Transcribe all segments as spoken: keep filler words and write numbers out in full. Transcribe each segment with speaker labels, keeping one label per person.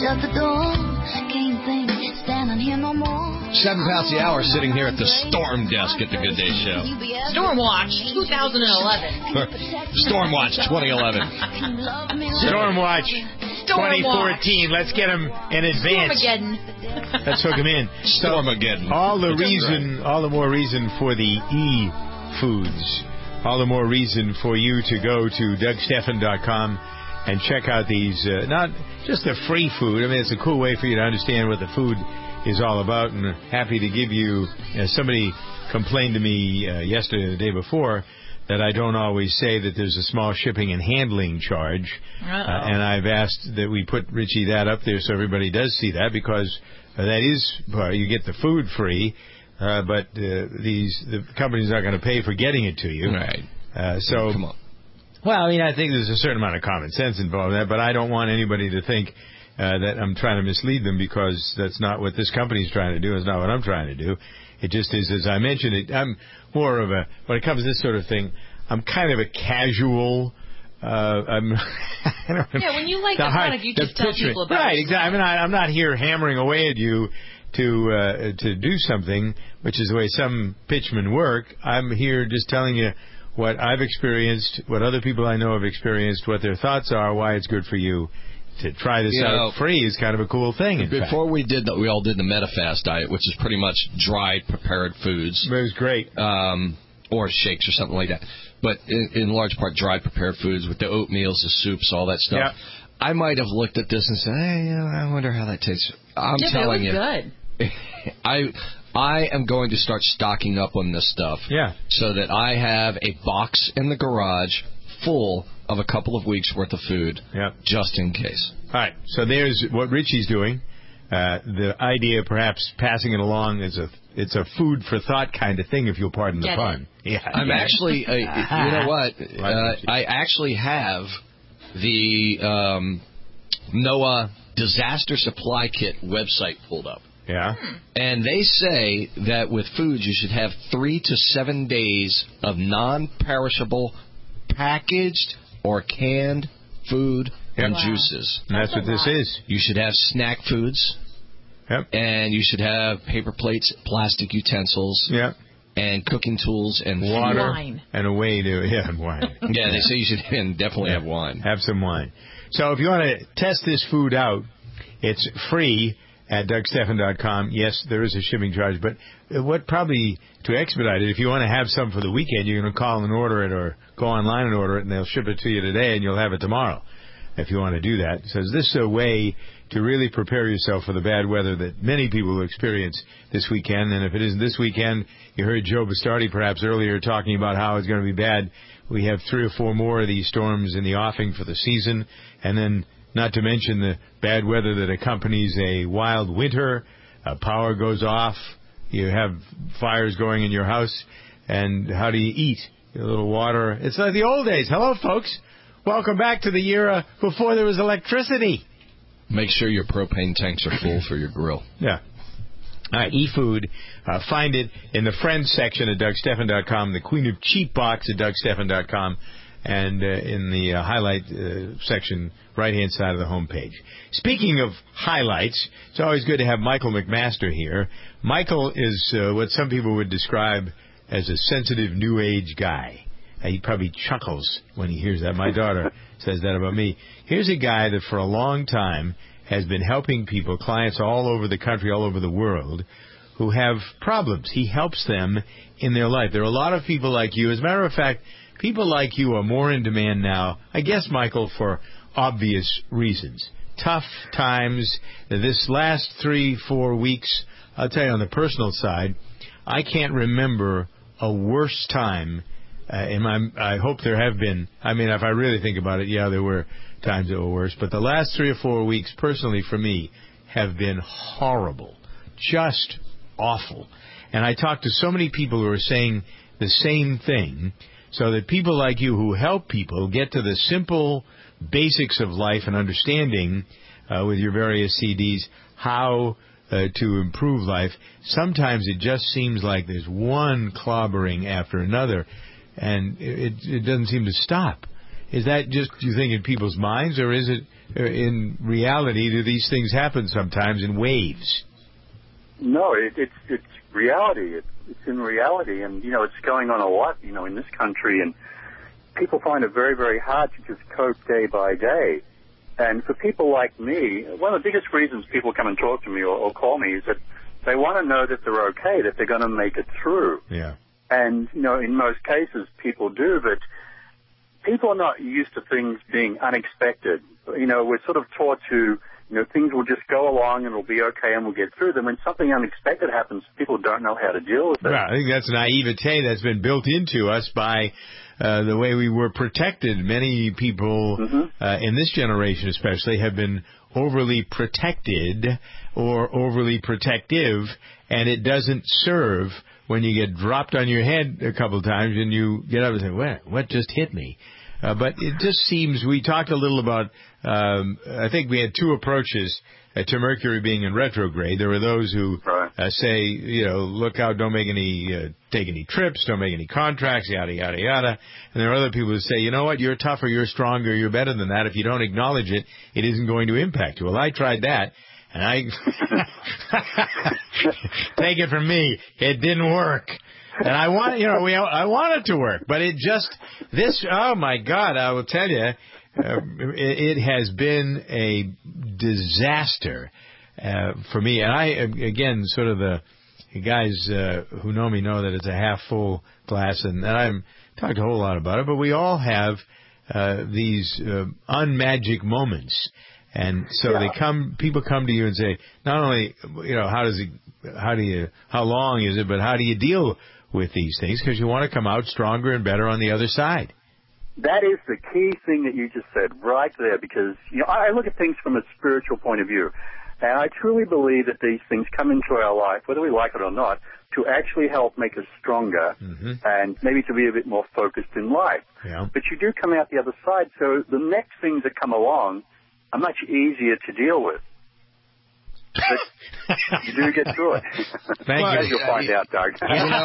Speaker 1: shut the door. Can't think, standing here no more.
Speaker 2: Seven past the hour, sitting here at the Storm Desk at the Good Day Show.
Speaker 3: Stormwatch twenty eleven.
Speaker 2: Stormwatch twenty eleven.
Speaker 4: Stormwatch twenty fourteen. Let's get them in advance.
Speaker 3: Stormageddon.
Speaker 4: Let's hook them in.
Speaker 2: Stormageddon.
Speaker 4: So, all the reason, right. all the more reason for the e-foods. All the more reason for you to go to Doug Stephan dot com and check out these, uh, not just the free food. I mean, it's a cool way for you to understand what the food is all about, and happy to give you, you know, somebody complained to me uh, yesterday or the day before that I don't always say that there's a small shipping and handling charge. Uh, and I've asked that we put, Richie, that up there so everybody does see that, because uh, that is, well, you get the food free, uh, but uh, these the company's not going to pay for getting it to you.
Speaker 2: Right.
Speaker 4: Uh, so,
Speaker 2: Come on.
Speaker 4: Well, I mean, I think there's a certain amount of common sense involved in that, but I don't want anybody to think uh, that I'm trying to mislead them, because that's not what this company's trying to do. It's not what I'm trying to do. It just is, as I mentioned, it, I'm more of a, when it comes to this sort of thing, I'm kind of a casual, uh, I'm, I don't
Speaker 3: yeah, when you like the, the product, you just tell
Speaker 4: picture,
Speaker 3: people about
Speaker 4: right,
Speaker 3: it. Right,
Speaker 4: exactly. I mean, I, I'm not here hammering away at you to uh, to do something, which is the way some pitchmen work. I'm here just telling you what I've experienced, what other people I know have experienced, what their thoughts are, why it's good for you. To try this you out know, free is kind of a cool thing. In
Speaker 2: before
Speaker 4: fact.
Speaker 2: we did that, we all did the MetaFast diet, which is pretty much dried, prepared foods.
Speaker 4: It was great.
Speaker 2: Um, or shakes or something like that. But in, in large part, dried, prepared foods with the oatmeals, the soups, all that stuff.
Speaker 4: Yep.
Speaker 2: I might have looked at this and said, hey, you know, I wonder how that tastes. I'm
Speaker 3: yeah,
Speaker 2: telling
Speaker 3: but it was
Speaker 2: you.
Speaker 3: good.
Speaker 2: I I am going to start stocking up on this stuff.
Speaker 4: Yeah.
Speaker 2: So that I have a box in the garage full of a couple of weeks' worth of food.
Speaker 4: Yep.
Speaker 2: Just in case.
Speaker 4: All right. So there's what Richie's doing. Uh, the idea, perhaps passing it along, is a it's a food for thought kind of thing, if you'll pardon the
Speaker 3: Get
Speaker 4: pun.
Speaker 3: It.
Speaker 4: Yeah.
Speaker 2: I'm
Speaker 4: yeah.
Speaker 2: actually, uh, you know what? Uh, I actually have the um, NOAA Disaster Supply Kit website pulled up.
Speaker 4: Yeah.
Speaker 2: And they say that with foods, you should have three to seven days of non-perishable, packaged or canned food
Speaker 4: yep.
Speaker 2: and
Speaker 3: wow.
Speaker 2: juices.
Speaker 4: And that's, that's what this is.
Speaker 2: You should have snack foods.
Speaker 4: Yep.
Speaker 2: And you should have paper plates, plastic utensils.
Speaker 4: Yep.
Speaker 2: And cooking tools and
Speaker 4: water
Speaker 3: wine.
Speaker 4: And a way to yeah, and wine.
Speaker 2: Yeah, they say you should and definitely
Speaker 4: yeah.
Speaker 2: have wine.
Speaker 4: Have some wine. So if you want to test this food out, it's free at Doug Stephan dot com. Yes, there is a shipping charge, but what probably to expedite it, if you want to have some for the weekend, you're going to call and order it or go online and order it, and they'll ship it to you today, and you'll have it tomorrow if you want to do that. So is this a way to really prepare yourself for the bad weather that many people will experience this weekend? And if it isn't this weekend, you heard Joe Bastardi perhaps earlier talking about how it's going to be bad. We have three or four more of these storms in the offing for the season, and then not to mention the bad weather that accompanies a wild winter. Uh, power goes off. You have fires going in your house. And how do you eat? A little water. It's like the old days. Hello, folks. Welcome back to the era before there was electricity.
Speaker 2: Make sure your propane tanks are full for your grill.
Speaker 4: Yeah. All right, eFood. Uh, find it in the Friends section at Doug Stephan dot com, the Queen of Cheap box at Doug Stephan dot com, and uh, in the uh, highlight uh, section, right-hand side of the homepage. Speaking of highlights, it's always good to have Michael McMaster here. Michael is uh, what some people would describe as a sensitive New Age guy. Uh, he probably chuckles when he hears that. My daughter says that about me. Here's a guy that for a long time has been helping people, clients all over the country, all over the world, who have problems. He helps them in their life. There are a lot of people like you. As a matter of fact, people like you are more in demand now, I guess, Michael, for obvious reasons. Tough times. This last three, four weeks, I'll tell you on the personal side, I can't remember a worse time. Uh, and I'm, I hope there have been. I mean, if I really think about it, yeah, there were times that were worse. But the last three or four weeks, personally for me, have been horrible. Just awful. And I talked to so many people who are saying the same thing, so that people like you who help people get to the simple basics of life and understanding uh, with your various C Ds how uh, to improve life. Sometimes it just seems like there's one clobbering after another, and it, it doesn't seem to stop. Is that just, do you think, in people's minds, or is it in reality, do these things happen sometimes in waves?
Speaker 5: No, it, it's it's reality. It, it's in reality, and you know, it's going on a lot, you know, in this country, and people find it very, very hard to just cope day by day. And for people like me, one of the biggest reasons people come and talk to me or, or call me is that they want to know that they're okay, that they're going to make it through.
Speaker 4: Yeah.
Speaker 5: And, you know, in most cases, people do, but people are not used to things being unexpected. You know, we're sort of taught to, you know, things will just go along and it'll be okay and we'll get through them. When something unexpected happens, people don't know how to deal with it.
Speaker 4: Well, I think that's naivete that's been built into us by uh, the way we were protected. Many people mm-hmm. uh, in this generation especially have been overly protected or overly protective, and it doesn't serve when you get dropped on your head a couple of times and you get up and say, what, what just hit me? Uh, but it just seems, we talked a little about, um, I think we had two approaches uh, to Mercury being in retrograde. There were those who
Speaker 5: right.
Speaker 4: uh, say, you know, look out, don't make any, uh, take any trips, don't make any contracts, yada, yada, yada. And there are other people who say, you know what, you're tougher, you're stronger, you're better than that. If you don't acknowledge it, it isn't going to impact you. Well, I tried that. And I, take it from me, it didn't work. And I want, you know, we, I want it to work, but it just, this, oh my God, I will tell you, uh, it, it has been a disaster, uh, for me. And I, again, sort of the guys, uh, who know me know that it's a half full glass, and, and I'm talked a whole lot about it, but we all have, uh, these, uh, unmagic moments. And so
Speaker 5: yeah.
Speaker 4: they come, people come to you and say, not only, you know, how does it, how do you, how long is it, but how do you deal with these things? Because you want to come out stronger and better on the other side.
Speaker 5: That is the key thing that you just said right there, because, you know, I look at things from a spiritual point of view. And I truly believe that these things come into our life, whether we like it or not, to actually help make us stronger mm-hmm. and maybe to be a bit more focused in life.
Speaker 4: Yeah.
Speaker 5: But you do come out the other side, so the next things that come along are much easier to deal with. But you do get through it.
Speaker 4: Thank
Speaker 5: well,
Speaker 4: you.
Speaker 5: As you'll find out, Doug.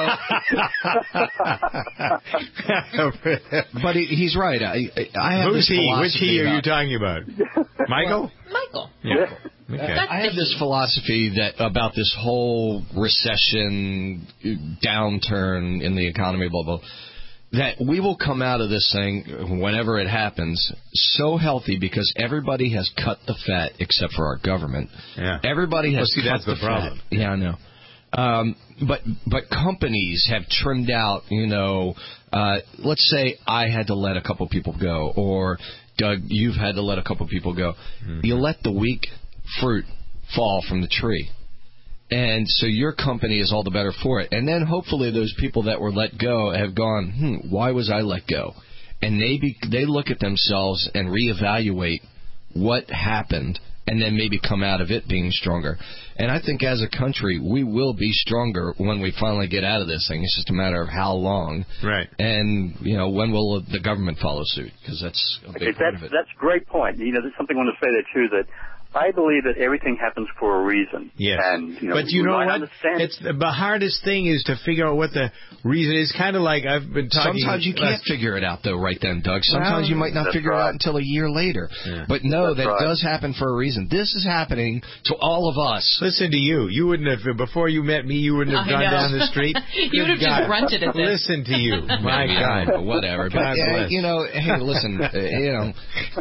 Speaker 2: You know, but he, he's right. I, I have
Speaker 4: Who's
Speaker 2: this
Speaker 4: he? Which he are
Speaker 2: about,
Speaker 4: you talking about? Michael?
Speaker 3: Michael.
Speaker 4: Yeah. Okay.
Speaker 2: I have this philosophy that about this whole recession, downturn in the economy, blah, blah, that we will come out of this thing, whenever it happens, so healthy because everybody has cut the fat except for our government.
Speaker 4: Yeah.
Speaker 2: Everybody has
Speaker 4: well, see,
Speaker 2: cut
Speaker 4: that's
Speaker 2: the,
Speaker 4: the problem.
Speaker 2: fat. Yeah, I know. Um, but but companies have trimmed out, you know, uh, let's say I had to let a couple people go, or Doug, you've had to let a couple people go. Mm-hmm. You let the weak fruit fall from the tree. And so your company is all the better for it. And then hopefully those people that were let go have gone, hmm, why was I let go? And maybe they look at themselves and reevaluate what happened and then maybe come out of it being stronger. And I think as a country, we will be stronger when we finally get out of this thing. It's just a matter of how long.
Speaker 4: Right.
Speaker 2: And, you know, when will the government follow suit? Because that's a big
Speaker 5: okay,
Speaker 2: part
Speaker 5: that's,
Speaker 2: of it.
Speaker 5: That's a great point. You know, there's something I want to say there, too, that I believe that everything happens for a reason.
Speaker 4: Yes.
Speaker 5: And, you know,
Speaker 4: but you know what?
Speaker 5: Understand.
Speaker 4: It's the hardest thing is to figure out what the reason is. Kind of like I've been talking.
Speaker 2: Sometimes you can't figure it out, though, right then, Doug. Sometimes
Speaker 4: well,
Speaker 2: you might not figure
Speaker 5: right.
Speaker 2: it out until a year later.
Speaker 4: Yeah.
Speaker 2: But no,
Speaker 5: that's
Speaker 2: that
Speaker 5: right.
Speaker 2: does happen for a reason. This is happening to all of us.
Speaker 4: Listen to you. You wouldn't have, before you met me, you wouldn't have
Speaker 3: I
Speaker 4: gone
Speaker 3: know.
Speaker 4: down the street.
Speaker 3: You would have just grunted at this.
Speaker 4: Listen to you. My
Speaker 2: yeah,
Speaker 4: God.
Speaker 2: Whatever.
Speaker 4: God
Speaker 2: But, uh,
Speaker 4: bless.
Speaker 2: you know, hey, listen, uh, you know.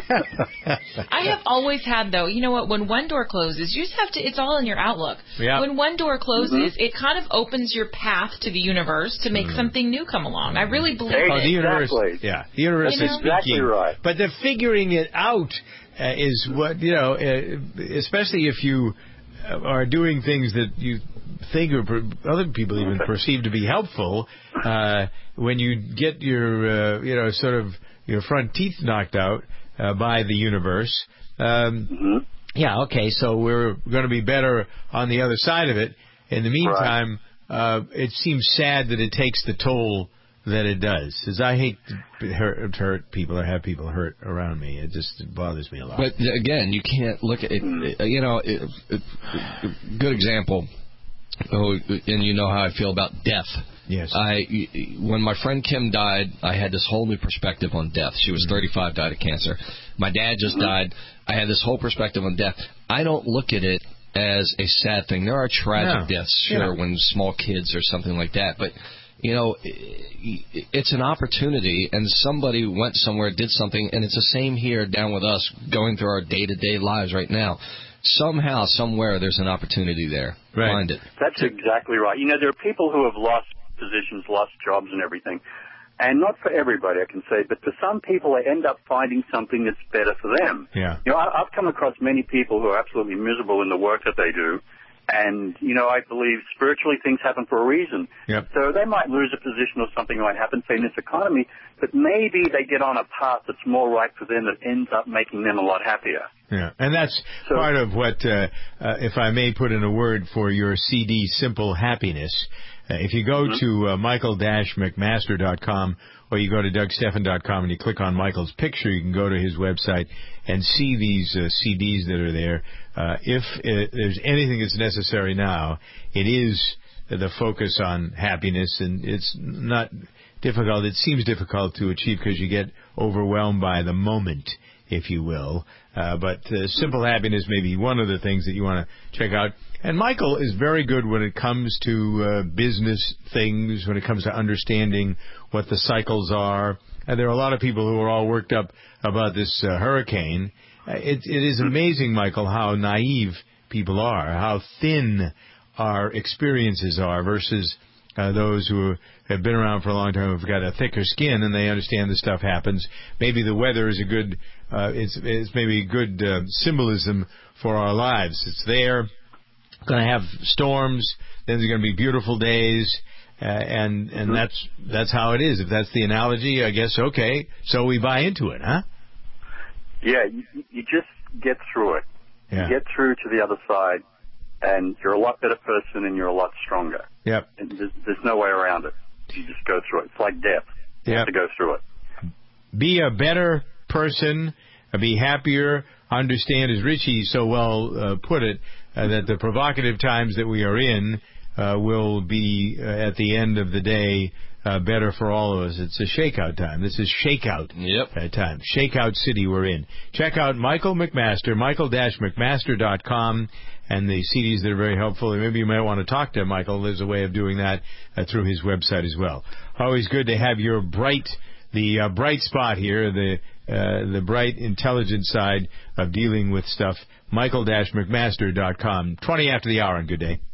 Speaker 3: I have always had, though, you know what, when one door closes, you just have to, it's all in your outlook.
Speaker 4: Yeah.
Speaker 3: When one door closes,
Speaker 5: mm-hmm.
Speaker 3: it kind of opens your path to the universe to make mm-hmm. something new come along. I really believe
Speaker 5: Exactly.
Speaker 4: Oh, the universe, yeah, the universe
Speaker 3: You
Speaker 4: is
Speaker 3: know?
Speaker 4: speaking.
Speaker 5: Exactly right.
Speaker 4: But the figuring it out uh, is what, you know, uh, especially if you uh, are doing things that you think or per- other people even perceive to be helpful, uh, when you get your, uh, you know, sort of your front teeth knocked out uh, by the universe, um,
Speaker 5: mm-hmm.
Speaker 4: yeah, okay, so we're going to be better on the other side of it. In the meantime, right. uh, it seems sad that it takes the toll that it does. Because I hate to hurt, hurt people or have people hurt around me. It just bothers me a lot.
Speaker 2: But, again, you can't look at it. You know, it, it, it, good example. Oh, and you know how I feel about death.
Speaker 4: Yes.
Speaker 2: I, when my friend Kim died, I had this whole new perspective on death. She was thirty-five, died of cancer. My dad just died. I had this whole perspective on death. I don't look at it as a sad thing. There are tragic
Speaker 4: No.
Speaker 2: deaths, sure,
Speaker 4: Yeah.
Speaker 2: when small kids or something like that. But, you know, it's an opportunity, and somebody went somewhere, did something, and it's the same here down with us going through our day-to-day lives right now. Somehow, somewhere, there's an opportunity there.
Speaker 4: Right.
Speaker 2: Find it.
Speaker 5: That's exactly right. You know, there are people who have lost positions, lost jobs and everything. And not for everybody, I can say, but for some people, they end up finding something that's better for them.
Speaker 4: Yeah.
Speaker 5: You know, I, I've come across many people who are absolutely miserable in the work that they do. And, you know, I believe spiritually things happen for a reason.
Speaker 4: Yep.
Speaker 5: So they might lose a position or something might happen, say, in this economy, but maybe they get on a path that's more right for them that ends up making them a lot happier.
Speaker 4: Yeah, and that's
Speaker 5: So-
Speaker 4: part of what, uh, uh, if I may put in a word for your C D, Simple Happiness. Uh, if you go
Speaker 5: Mm-hmm.
Speaker 4: to uh, michael dash mcmaster dot com or you go to doug stephan dot com and you click on Michael's picture, you can go to his website and see these uh, C Ds that are there. Uh, if uh, there's anything that's necessary now, it is the focus on happiness, and it's not difficult. It seems difficult to achieve because you get overwhelmed by the moment, if you will. Uh, but uh, Simple Happiness may be one of the things that you want to check out. And Michael is very good when it comes to uh, business things, when it comes to understanding what the cycles are. And there are a lot of people who are all worked up about this uh, hurricane. Uh, it, it is amazing, Michael, how naive people are, how thin our experiences are versus uh, those who have been around for a long time, have got a thicker skin, and they understand this stuff happens. Maybe the weather is a good, uh, it's, it's maybe a good uh, symbolism for our lives. It's there. Going to have storms. Then there's going to be beautiful days, uh, and and mm-hmm. that's that's how it is. If that's the analogy, I guess okay. So we buy into it, huh?
Speaker 5: Yeah, you, you just get through it.
Speaker 4: Yeah.
Speaker 5: You get through to the other side, and you're a lot better person, and you're a lot stronger.
Speaker 4: Yep.
Speaker 5: And there's, there's no way around it. You just go through it. It's like death. You
Speaker 4: Yep.
Speaker 5: have to go through it.
Speaker 4: Be a better person. Be happier. Understand, as Richie so well uh, put it, uh, that the provocative times that we are in uh, will be, uh, at the end of the day, uh, better for all of us. It's a shakeout time. This is shakeout
Speaker 2: yep.
Speaker 4: uh, time. Shakeout city we're in. Check out Michael McMaster, michael dash mcmaster dot com, and the C Ds that are very helpful. And maybe you might want to talk to Michael. There's a way of doing that uh, through his website as well. Always good to have your bright, the uh, bright spot here, the Uh, the bright, intelligent side of dealing with stuff. michael dash mcmaster dot com. twenty after the hour, and good day.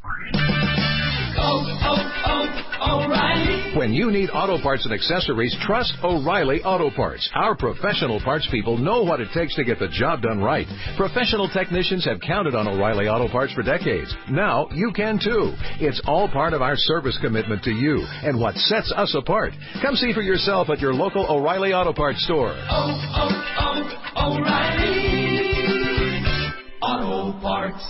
Speaker 6: Oh, oh, oh, O'Reilly.
Speaker 7: When you need auto parts and accessories, trust O'Reilly Auto Parts. Our professional parts people know what it takes to get the job done right. Professional technicians have counted on O'Reilly Auto Parts for decades. Now you can too. It's all part of our service commitment to you and what sets us apart. Come see for yourself at your local O'Reilly Auto Parts store.
Speaker 6: Oh, oh, oh, O'Reilly Auto Parts.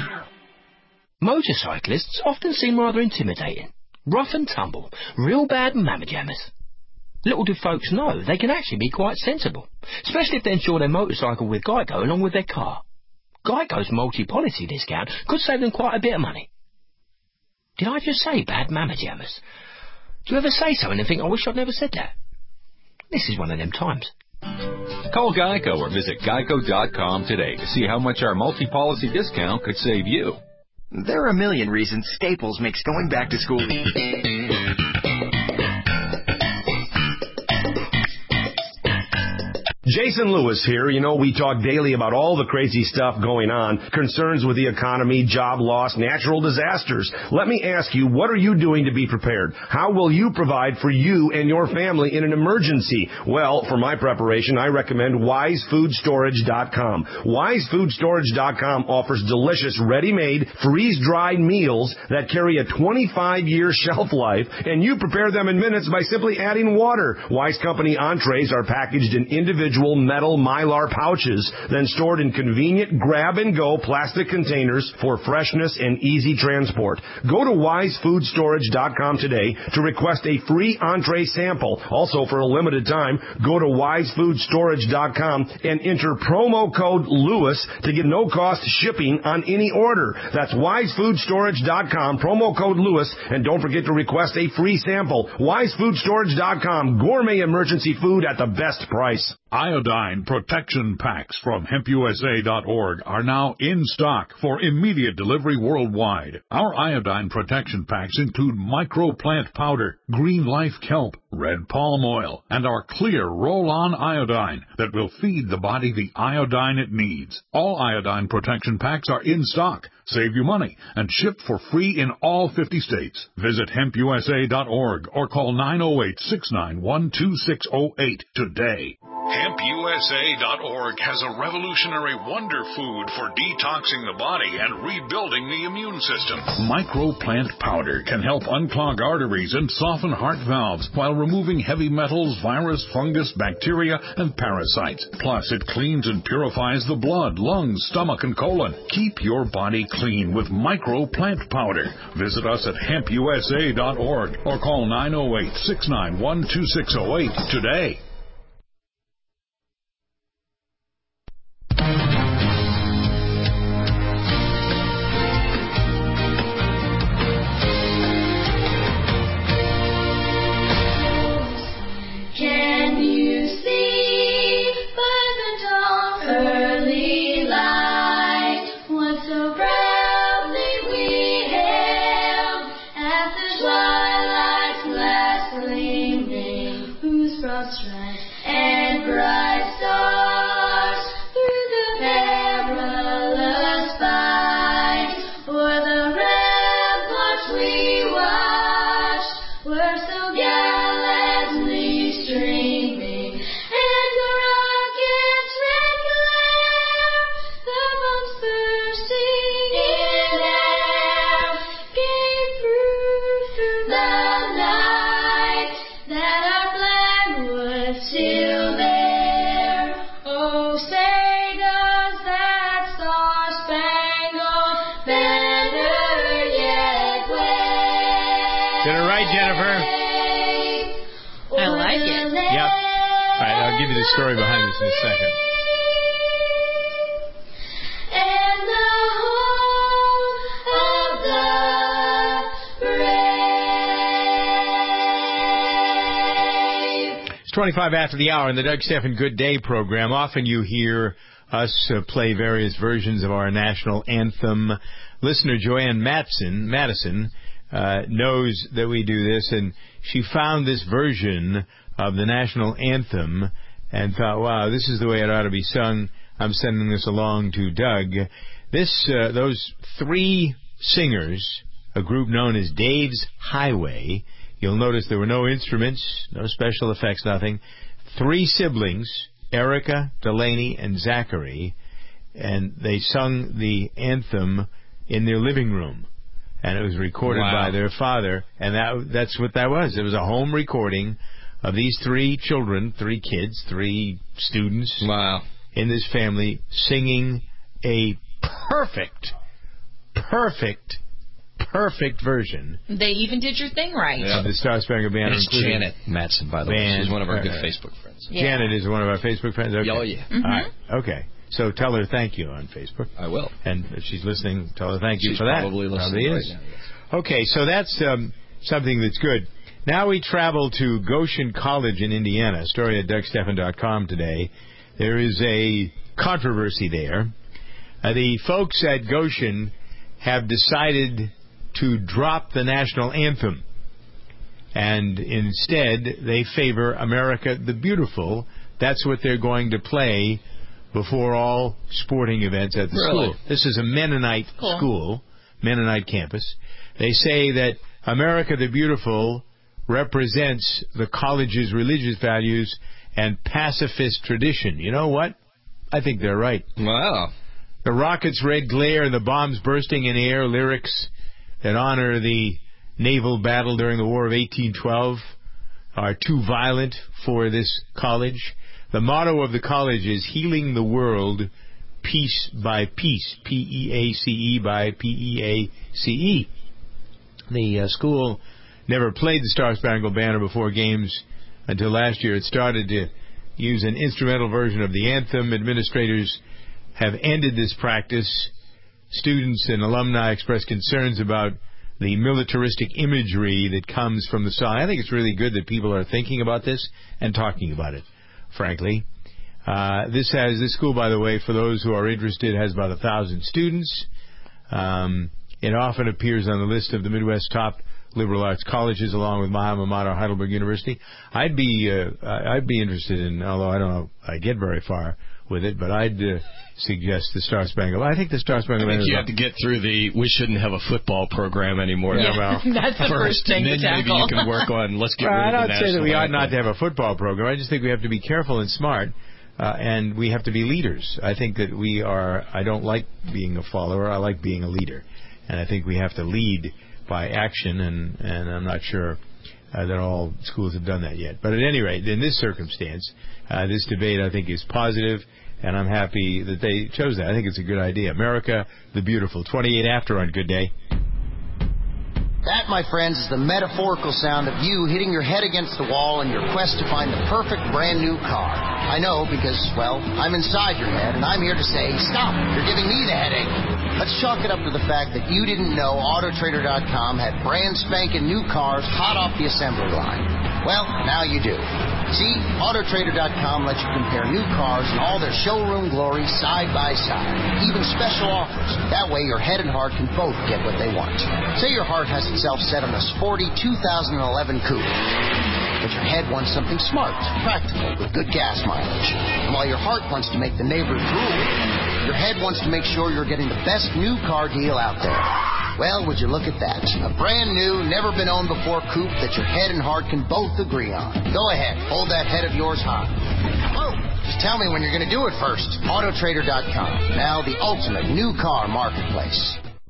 Speaker 8: Motorcyclists often seem rather intimidating. Rough and tumble, real bad mamma jammers. Little do folks know they can actually be quite sensible, especially if they insure their motorcycle with Geico along with their car. Geico's multi-policy discount could save them quite a bit of money. Did I just say bad mamma jammers? Do you ever say something and think, I wish I'd never said that? This is one of them times.
Speaker 9: Call Geico or visit geico dot com today to see how much our multi-policy discount could save you.
Speaker 10: There are a million reasons Staples makes going back to school.
Speaker 11: Jason Lewis here. You know, we talk daily about all the crazy stuff going on, concerns with the economy, job loss, natural disasters. Let me ask you, what are you doing to be prepared? How will you provide for you and your family in an emergency? Well, for my preparation, I recommend wise food storage dot com. wise food storage dot com offers delicious, ready-made, freeze-dried meals that carry a twenty-five year shelf life, and you prepare them in minutes by simply adding water. Wise Company entrees are packaged in individual individual metal Mylar pouches, then stored in convenient grab-and-go plastic containers for freshness and easy transport. Go to wise food storage dot com today to request a free entree sample. Also, for a limited time, go to wise food storage dot com and enter promo code Lewis to get no-cost shipping on any order. That's wise food storage dot com, promo code Lewis, and don't forget to request a free sample. wise food storage dot com, gourmet emergency food at the best price.
Speaker 12: Iodine protection packs from hemp U S A dot org are now in stock for immediate delivery worldwide. Our iodine protection packs include microplant powder, green life kelp, red palm oil, and our clear roll-on iodine that will feed the body the iodine it needs. All iodine protection packs are in stock. Save you money and ship for free in all fifty states. Visit hemp U S A dot org or call nine oh eight, six nine one, two six oh eight today.
Speaker 13: hemp U S A dot org has a revolutionary wonder food for detoxing the body and rebuilding the immune system.
Speaker 12: Microplant powder can help unclog arteries and soften heart valves while removing heavy metals, virus, fungus, bacteria, and parasites. Plus, it cleans and purifies the blood, lungs, stomach, and colon. Keep your body clean with microplant powder. Visit us at hemp U S A dot org or call nine oh eight, six nine one, two six oh eight today.
Speaker 6: Can you see by the dawn's early light what so proudly we hailed at the twilight's last gleaming, whose broad stripes and bright stars through the perilous fight o'er the ramparts we watched were so gallantly streaming, and the rocket's red glare, the bombs bursting in air, gave proof through the night that our flag was still there. Oh, say does that star-spangled banner yet wave?
Speaker 4: Did it right, Jennifer?
Speaker 3: I like it.
Speaker 4: Yep. All right, I'll give you the story behind this in a second.
Speaker 6: And the home of the brave.
Speaker 4: It's twenty-five after the hour in the Doug Stephan Good Day program. Often you hear us uh, play various versions of our national anthem. Listener Joanne Madison, Madison uh, knows that we do this, and she found this version of the national anthem and thought, wow, this is the way it ought to be sung. I'm sending this along to Doug. This, uh, those three singers, a group known as Dave's Highway. You'll notice there were no instruments, no special effects, nothing. Three siblings, Erica, Delaney, and Zachary, and they sung the anthem in their living room. And it was recorded
Speaker 2: Wow.
Speaker 4: by their father, and that that's what that was. It was a home recording of these three children, three kids, three students
Speaker 2: wow.
Speaker 4: in this family singing a perfect, perfect, perfect version
Speaker 3: They even did your thing right.
Speaker 4: of the Star Spangled Banner.
Speaker 2: It's
Speaker 4: including
Speaker 2: Janet Matson, by the way.
Speaker 4: Van-
Speaker 2: She's one of our good
Speaker 4: uh,
Speaker 2: Facebook friends.
Speaker 3: Yeah.
Speaker 4: Janet is one of our Facebook friends? Okay.
Speaker 2: Oh, yeah.
Speaker 3: Mhm.
Speaker 4: All right. Okay. So tell her thank you on Facebook.
Speaker 2: I will.
Speaker 4: And if she's listening, tell her thank you
Speaker 2: She's
Speaker 4: for that.
Speaker 2: probably listening
Speaker 4: Probably
Speaker 2: right
Speaker 4: is.
Speaker 2: now, yes.
Speaker 4: Okay, so that's um, something that's good. Now we travel to Goshen College in Indiana. Story at Doug Stephan dot com today. There is a controversy there. Uh, the folks at Goshen have decided to drop the national anthem. And instead, they favor America the Beautiful. That's what they're going to play before all sporting events at the
Speaker 2: Really?
Speaker 4: school. This is a Mennonite
Speaker 3: Cool.
Speaker 4: school, Mennonite campus. They say that America the Beautiful represents the college's religious values and pacifist tradition. You know what? I think they're right.
Speaker 2: Wow.
Speaker 4: The rocket's red glare and the bombs bursting in air, lyrics that honor the naval battle during the War of eighteen twelve, are too violent for this college. The motto of the college is Healing the World Piece by Piece, P E A C E by P E A C E. The uh, school never played the Star Spangled Banner before games until last year. It started to use an instrumental version of the anthem. Administrators have ended this practice. Students and alumni express concerns about the militaristic imagery that comes from the song. I think it's really good that people are thinking about this and talking about it, frankly. Uh, this has this school, by the way, for those who are interested, has about a thousand students. Um, it often appears on the list of the Midwest top liberal arts colleges, along with my alma mater, Heidelberg University. I'd be uh, I'd be interested in, although I don't know if I get very far with it, but I'd uh, suggest the Star Spangled. I think the Star Spangled.
Speaker 2: I think you have to get through the. We shouldn't have a football program anymore.
Speaker 4: Yeah, well,
Speaker 3: that's the first,
Speaker 2: first
Speaker 3: thing
Speaker 2: and then
Speaker 3: to tackle.
Speaker 2: maybe you can work on. Let's get
Speaker 4: well,
Speaker 2: rid of
Speaker 4: I
Speaker 2: the
Speaker 4: don't say that we ought
Speaker 2: national
Speaker 4: not to have a football program. I just think we have to be careful and smart. Uh, and we have to be leaders. I think that we are, I don't like being a follower, I like being a leader. And I think we have to lead by action, and, and I'm not sure uh, that all schools have done that yet. But at any rate, in this circumstance, uh, this debate I think is positive, and I'm happy that they chose that. I think it's a good idea. America the Beautiful, twenty-eight after on Good Day.
Speaker 14: That, my friends, is the metaphorical sound of you hitting your head against the wall in your quest to find the perfect brand new car. I know because, well, I'm inside your head, and I'm here to say, stop, you're giving me the headache. Let's chalk it up to the fact that you didn't know Auto Trader dot com had brand spanking new cars hot off the assembly line. Well, now you do. See, Auto Trader dot com lets you compare new cars in all their showroom glory side by side. Even special offers. That way your head and heart can both get what they want. Say your heart has itself set on a sporty two thousand eleven coupe, but your head wants something smart, practical, with good gas mileage. And while your heart wants to make the neighbor drool, your head wants to make sure you're getting the best new car deal out there. Well, would you look at that? A brand new, never been owned before coupe that your head and heart can both agree on. Go ahead, hold that head of yours high. Oh, just tell me when you're going to do it first. Auto Trader dot com, now the ultimate new car marketplace.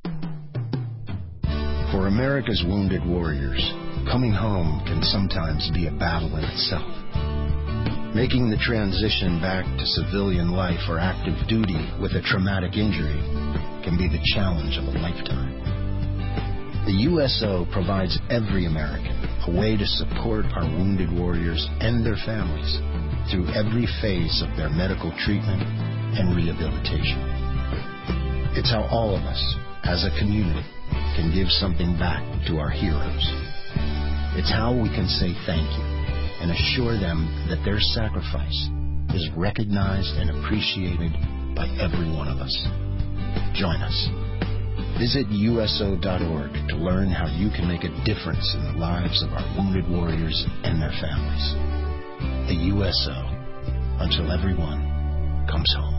Speaker 15: For America's wounded warriors, coming home can sometimes be a battle in itself. Making the transition back to civilian life or active duty with a traumatic injury can be the challenge of a lifetime. The U S O provides every American a way to support our wounded warriors and their families through every phase of their medical treatment and rehabilitation. It's how all of us, as a community, can give something back to our heroes. It's how we can say thank you and assure them that their sacrifice is recognized and appreciated by every one of us. Join us. Visit U S O dot org to learn how you can make a difference in the lives of our wounded warriors and their families. The U S O, until everyone comes home.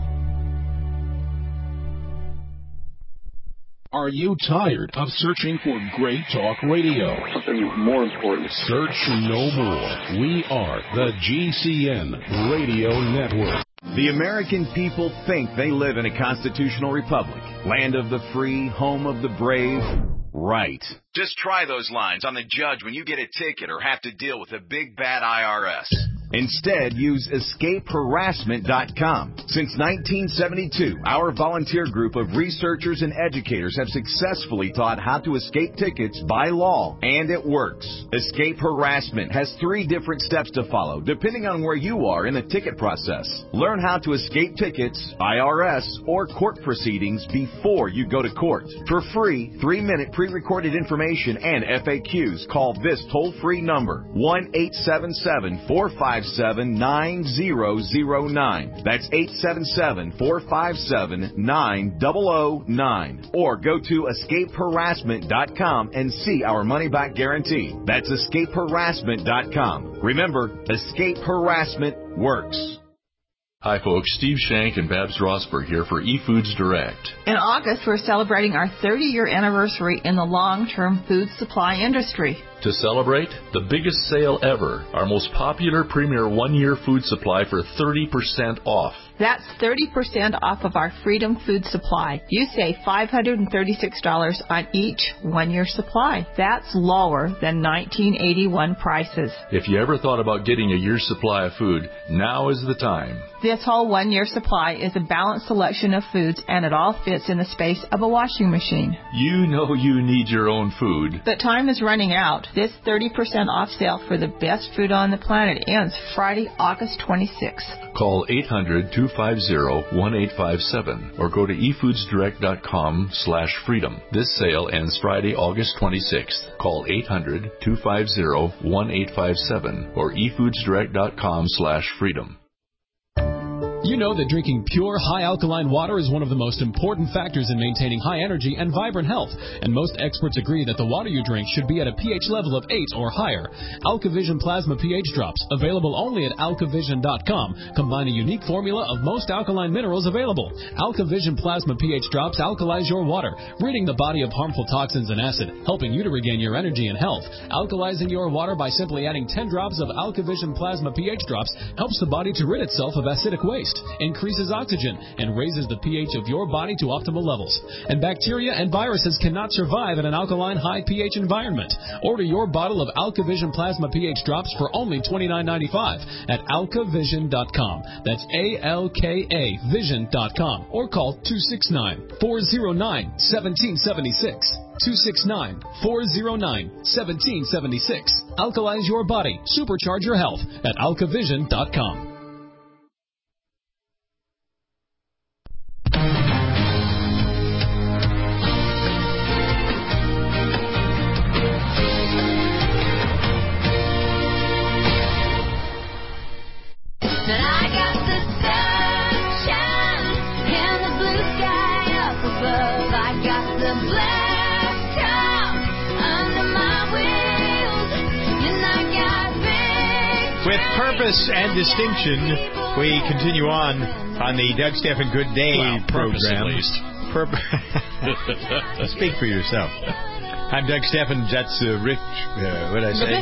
Speaker 12: Are you tired of searching for great talk radio?
Speaker 16: Something more important.
Speaker 12: Search no more. We are the G C N Radio Network.
Speaker 17: The American people think they live in a constitutional republic. Land of the free, home of the brave. Right. Just try those lines on the judge when you get a ticket or have to deal with a big bad I R S. Instead, use escape harassment dot com. Since nineteen seventy-two, our volunteer group of researchers and educators have successfully taught how to escape tickets by law, and it works. Escape Harassment has three different steps to follow, depending on where you are in the ticket process. Learn how to escape tickets, I R S, or court proceedings before you go to court. For free, three-minute pre-recorded information and F A Qs, call this toll-free number, one eight seven seven, four five seven, nine zero zero nine. That's eight seven seven, four five seven, nine zero zero nine. Or go to escape harassment dot com and see our money-back guarantee. That's escape harassment dot com. Remember, Escape Harassment works.
Speaker 9: Hi, folks. Steve Shank and Babs Rosberg here for eFoods Direct.
Speaker 18: In August, we're celebrating our thirty-year anniversary in the long-term food supply industry.
Speaker 16: To celebrate, the biggest sale ever, our most popular premier one-year food supply for thirty percent off.
Speaker 18: That's thirty percent off of our Freedom Food Supply. You save five hundred thirty-six dollars on each one-year supply. That's lower than nineteen eighty-one prices.
Speaker 16: If you ever thought about getting a year's supply of food, now is the time.
Speaker 18: This whole one-year supply is a balanced selection of foods, and it all fits in the space of a washing machine.
Speaker 16: You know you need your own food.
Speaker 18: But time is running out. This thirty percent off sale for the best food on the planet ends Friday, August twenty-sixth.
Speaker 16: Call eight hundred, two five zero, one eight five seven or go to e foods direct dot com slash freedom. This sale ends Friday, August twenty-sixth. Call eight hundred, two five zero, one eight five seven or e foods direct dot com slash freedom.
Speaker 19: You know that drinking pure, high-alkaline water is one of the most important factors in maintaining high energy and vibrant health, and most experts agree that the water you drink should be at a pH level of eight or higher. AlkaVision Plasma pH Drops, available only at alkavision dot com, combine a unique formula of most alkaline minerals available. AlkaVision Plasma pH Drops alkalize your water, ridding the body of harmful toxins and acid, helping you to regain your energy and health. Alkalizing your water by simply adding ten drops of AlkaVision Plasma pH Drops helps the body to rid itself of acidic waste, increases oxygen, and raises the pH of your body to optimal levels. And bacteria and viruses cannot survive in an alkaline high pH environment. Order your bottle of AlkaVision Plasma pH Drops for only twenty-nine ninety-five at alkavision dot com. That's A L K A vision dot com. Or call two six nine, four zero nine, one seven seven six. two six nine, four zero nine, one seven seven six. Alkalize your body. Supercharge your health at alkavision dot com.
Speaker 4: With purpose and distinction, we continue on on the Doug Stephan Good Day
Speaker 2: well,
Speaker 4: program.
Speaker 2: At least.
Speaker 4: Purp- Speak for yourself. I'm Doug Stephan. That's uh, Rich. Uh, what did I say?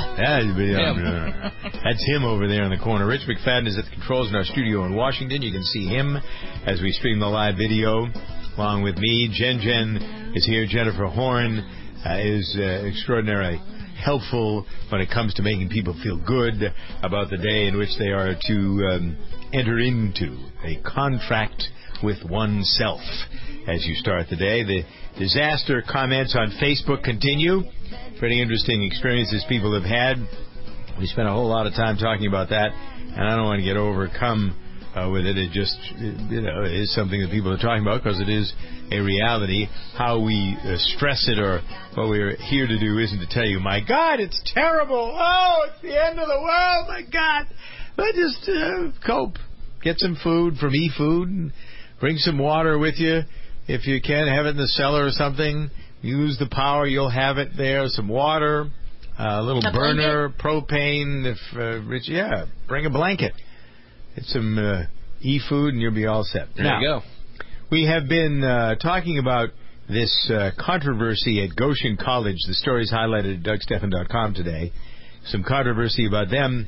Speaker 4: yeah, that's him over there in the corner. Rich McFadden is at the controls in our studio in Washington. You can see him as we stream the live video along with me. Jen Jen is here. Jennifer Horn uh, is uh, extraordinarily helpful when it comes to making people feel good about the day in which they are to um, enter into a contract with oneself as you start the day. The disaster comments on Facebook continue. Pretty interesting experiences people have had. We spent a whole lot of time talking about that, and I don't want to get overcome uh, with it. It just, you know, it is something that people are talking about because it is a reality. How we uh, stress it or what we're here to do isn't to tell you, my God, it's terrible. Oh, it's the end of the world. My God. But just uh, cope. Get some food from eFood and bring some water with you. If you can, have it in the cellar or something. Use the power. You'll have it there. Some water, a little a burner, blanket. propane. If uh, Rich, yeah, bring a blanket. Get some uh, eFood and you'll be all set.
Speaker 2: There
Speaker 4: now,
Speaker 2: you go.
Speaker 4: We have been uh, talking about this uh, controversy at Goshen College. The story's highlighted at Doug Stephan dot com today. Some controversy about them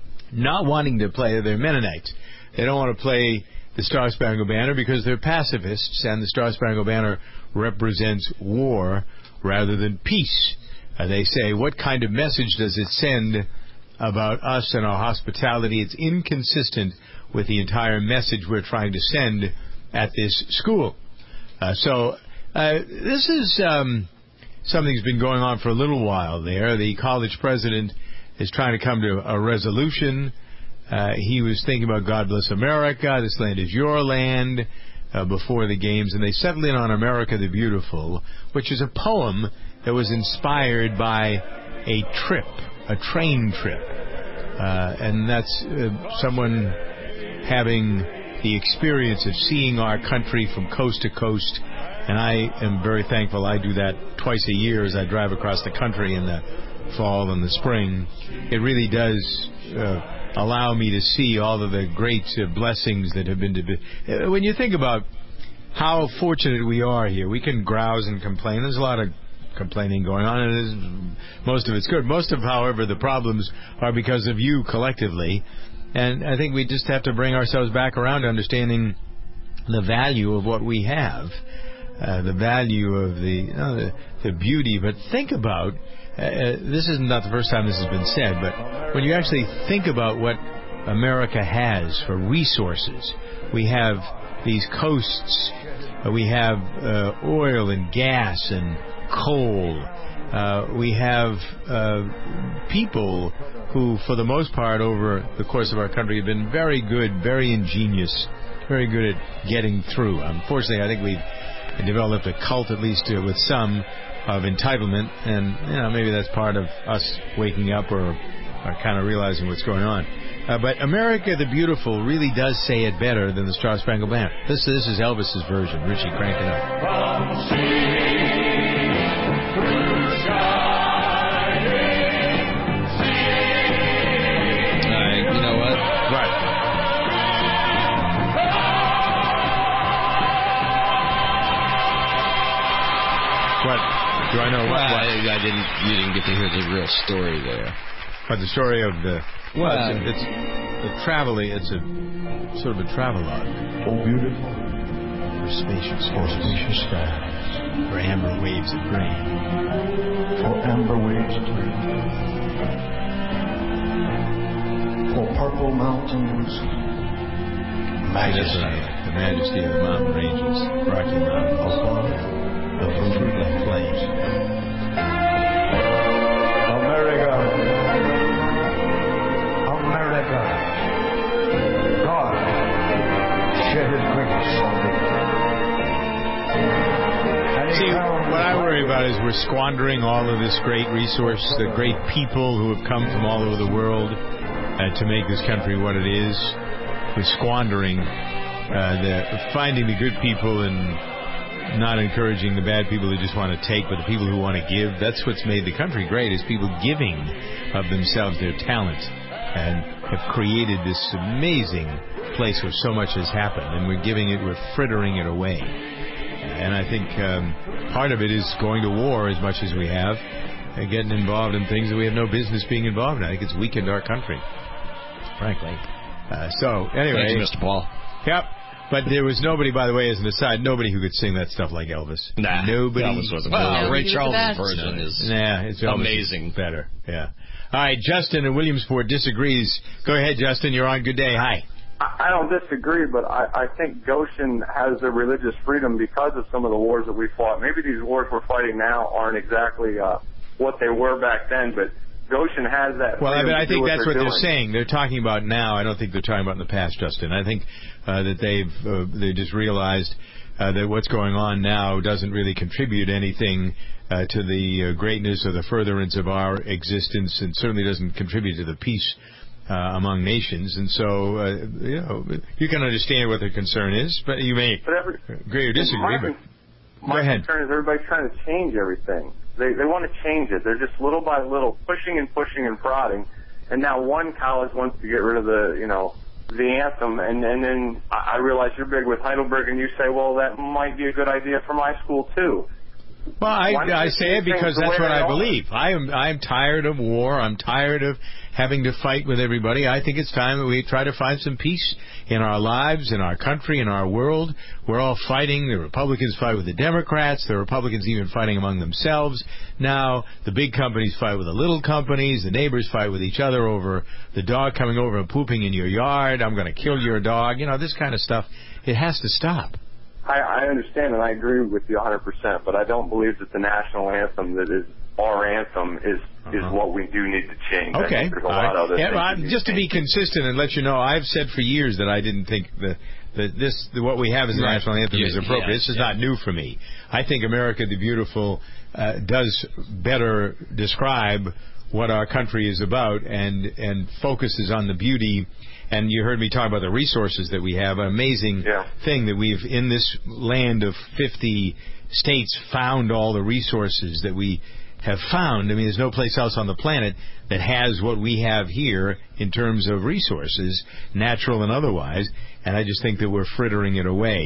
Speaker 4: not wanting to play. They're Mennonites. They don't want to play the Star Spangled Banner because they're pacifists, and the Star Spangled Banner represents war rather than peace. Uh, they say, what kind of message does it send about us and our hospitality? It's inconsistent with the entire message we're trying to send at this school. Uh, so uh, this is um, something that's been going on for a little while there. The college president is trying to come to a resolution. Uh, he was thinking about God Bless America, this land is your land, uh, before the games, and they settled in on America the Beautiful, which is a poem that was inspired by a trip, a train trip. Uh, and that's uh, someone having the experience of seeing our country from coast to coast, and I am very thankful. I do that twice a year as I drive across the country in the fall and the spring. It really does uh, allow me to see all of the great uh, blessings that have been to be. Uh, when you think about how fortunate we are here, we can grouse and complain. There's a lot of complaining going on, and it is, most of it's good. Most of, however, the problems are because of you collectively, and I think we just have to bring ourselves back around to understanding the value of what we have, uh, the value of the, you know, the the beauty. But think about, uh, this is not the first time this has been said, but when you actually think about what America has for resources, we have these coasts, uh, we have uh, oil and gas and coal, uh, we have uh, people who, for the most part, over the course of our country, have been very good, very ingenious, very good at getting through. Unfortunately, I think we've developed a cult, at least uh, with some, of entitlement, and you know maybe that's part of us waking up or, or kind of realizing what's going on. Uh, but America the Beautiful really does say it better than the Star Spangled Banner. This, this is Elvis's version. Richie, crank it up. What? Do I know what?
Speaker 2: Well,
Speaker 4: what?
Speaker 2: I, I didn't. You didn't get to hear the real story there.
Speaker 4: But the story of the well,
Speaker 2: well
Speaker 4: it's, it's the traveling. It's a sort of a travelogue.
Speaker 15: Oh, beautiful.
Speaker 4: For spacious, for spacious skies, for amber waves of grain,
Speaker 15: for amber waves of grain, for purple mountains.
Speaker 4: Majesty, the majesty of the mountain ranges, Rocky Mountains. The fruitful plains.
Speaker 15: America, America, God shed His greatest on thee.
Speaker 4: See, what I worry about is we're squandering all of this great resource, the great people who have come from all over the world uh, to make this country what it is. We're squandering, uh, the finding the good people and not encouraging the bad people who just want to take, but the people who want to give. That's what's made the country great, is people giving of themselves, their talent, and have created this amazing place where so much has happened, and we're giving it, we're frittering it away. And I think um, part of it is going to war as much as we have, and getting involved in things that we have no business being involved in. I think it's weakened our country, frankly. Uh, so, anyway.
Speaker 2: Thank you, Mister Paul.
Speaker 4: Yep. But there was nobody, by the way, as an aside, nobody who could sing that stuff like Elvis.
Speaker 2: Nah,
Speaker 4: nobody.
Speaker 2: Elvis wasn't.
Speaker 3: Well,
Speaker 2: no, Ray
Speaker 3: he was
Speaker 2: Charles' version is
Speaker 4: nah, it's
Speaker 2: amazing.
Speaker 4: Better, yeah. All right, Justin in Williamsport disagrees. Go ahead, Justin. You're on. Good day. Hi.
Speaker 20: I don't disagree, but I, I think Goshen has a religious freedom because of some of the wars that we fought. Maybe these wars we're fighting now aren't exactly uh, what they were back then, but Goshen has that.
Speaker 4: Well, I mean, I think
Speaker 20: what
Speaker 4: that's
Speaker 20: they're
Speaker 4: what
Speaker 20: doing.
Speaker 4: they're saying. They're talking about now. I don't think they're talking about in the past, Justin. I think uh, that they've uh, they just realized uh, that what's going on now doesn't really contribute anything uh, to the uh, greatness or the furtherance of our existence, and certainly doesn't contribute to the peace uh, among nations. And so, uh, you know, you can understand what their concern is, but you may
Speaker 20: but every,
Speaker 4: agree or disagree.
Speaker 20: My,
Speaker 4: but
Speaker 20: my
Speaker 4: go ahead.
Speaker 20: concern is everybody's trying to change everything. They they want to change it. They're just little by little pushing and pushing and prodding. And now one college wants to get rid of the, you know, the anthem. And, and then I realize you're big with Heidelberg, and you say, well, that might be a good idea for my school, too.
Speaker 4: Well, I, I say it because that's what I believe. I am I'm tired of war. I'm tired of having to fight with everybody. I think it's time that we try to find some peace in our lives, in our country, in our world. We're all fighting. The Republicans fight with the Democrats. The Republicans even fighting among themselves. Now the big companies fight with the little companies. The neighbors fight with each other over the dog coming over and pooping in your yard. I'm going to kill your dog. You know, this kind of stuff. It has to stop.
Speaker 20: I, I understand and I agree with you one hundred percent, but I don't believe that the national anthem that is our anthem is uh-huh. is what we do need to change.
Speaker 4: Okay.
Speaker 20: I think there's a
Speaker 4: All
Speaker 20: lot
Speaker 4: right.
Speaker 20: of other
Speaker 4: yeah,
Speaker 20: things
Speaker 4: well, just to be consistent and let you know, I've said for years that I didn't think that that this the, what we have as the
Speaker 2: right.
Speaker 4: national anthem
Speaker 2: yeah,
Speaker 4: is appropriate.
Speaker 2: Yeah,
Speaker 4: this is
Speaker 2: yeah.
Speaker 4: not new for me. I think America the Beautiful uh, does better describe what our country is about and and focuses on the beauty. And you heard me talk about the resources that we have. An amazing
Speaker 20: yeah.
Speaker 4: thing that we've, in this land of fifty states, found all the resources that we have found. I mean, there's no place else on the planet that has what we have here in terms of resources, natural and otherwise. And I just think that we're frittering it away.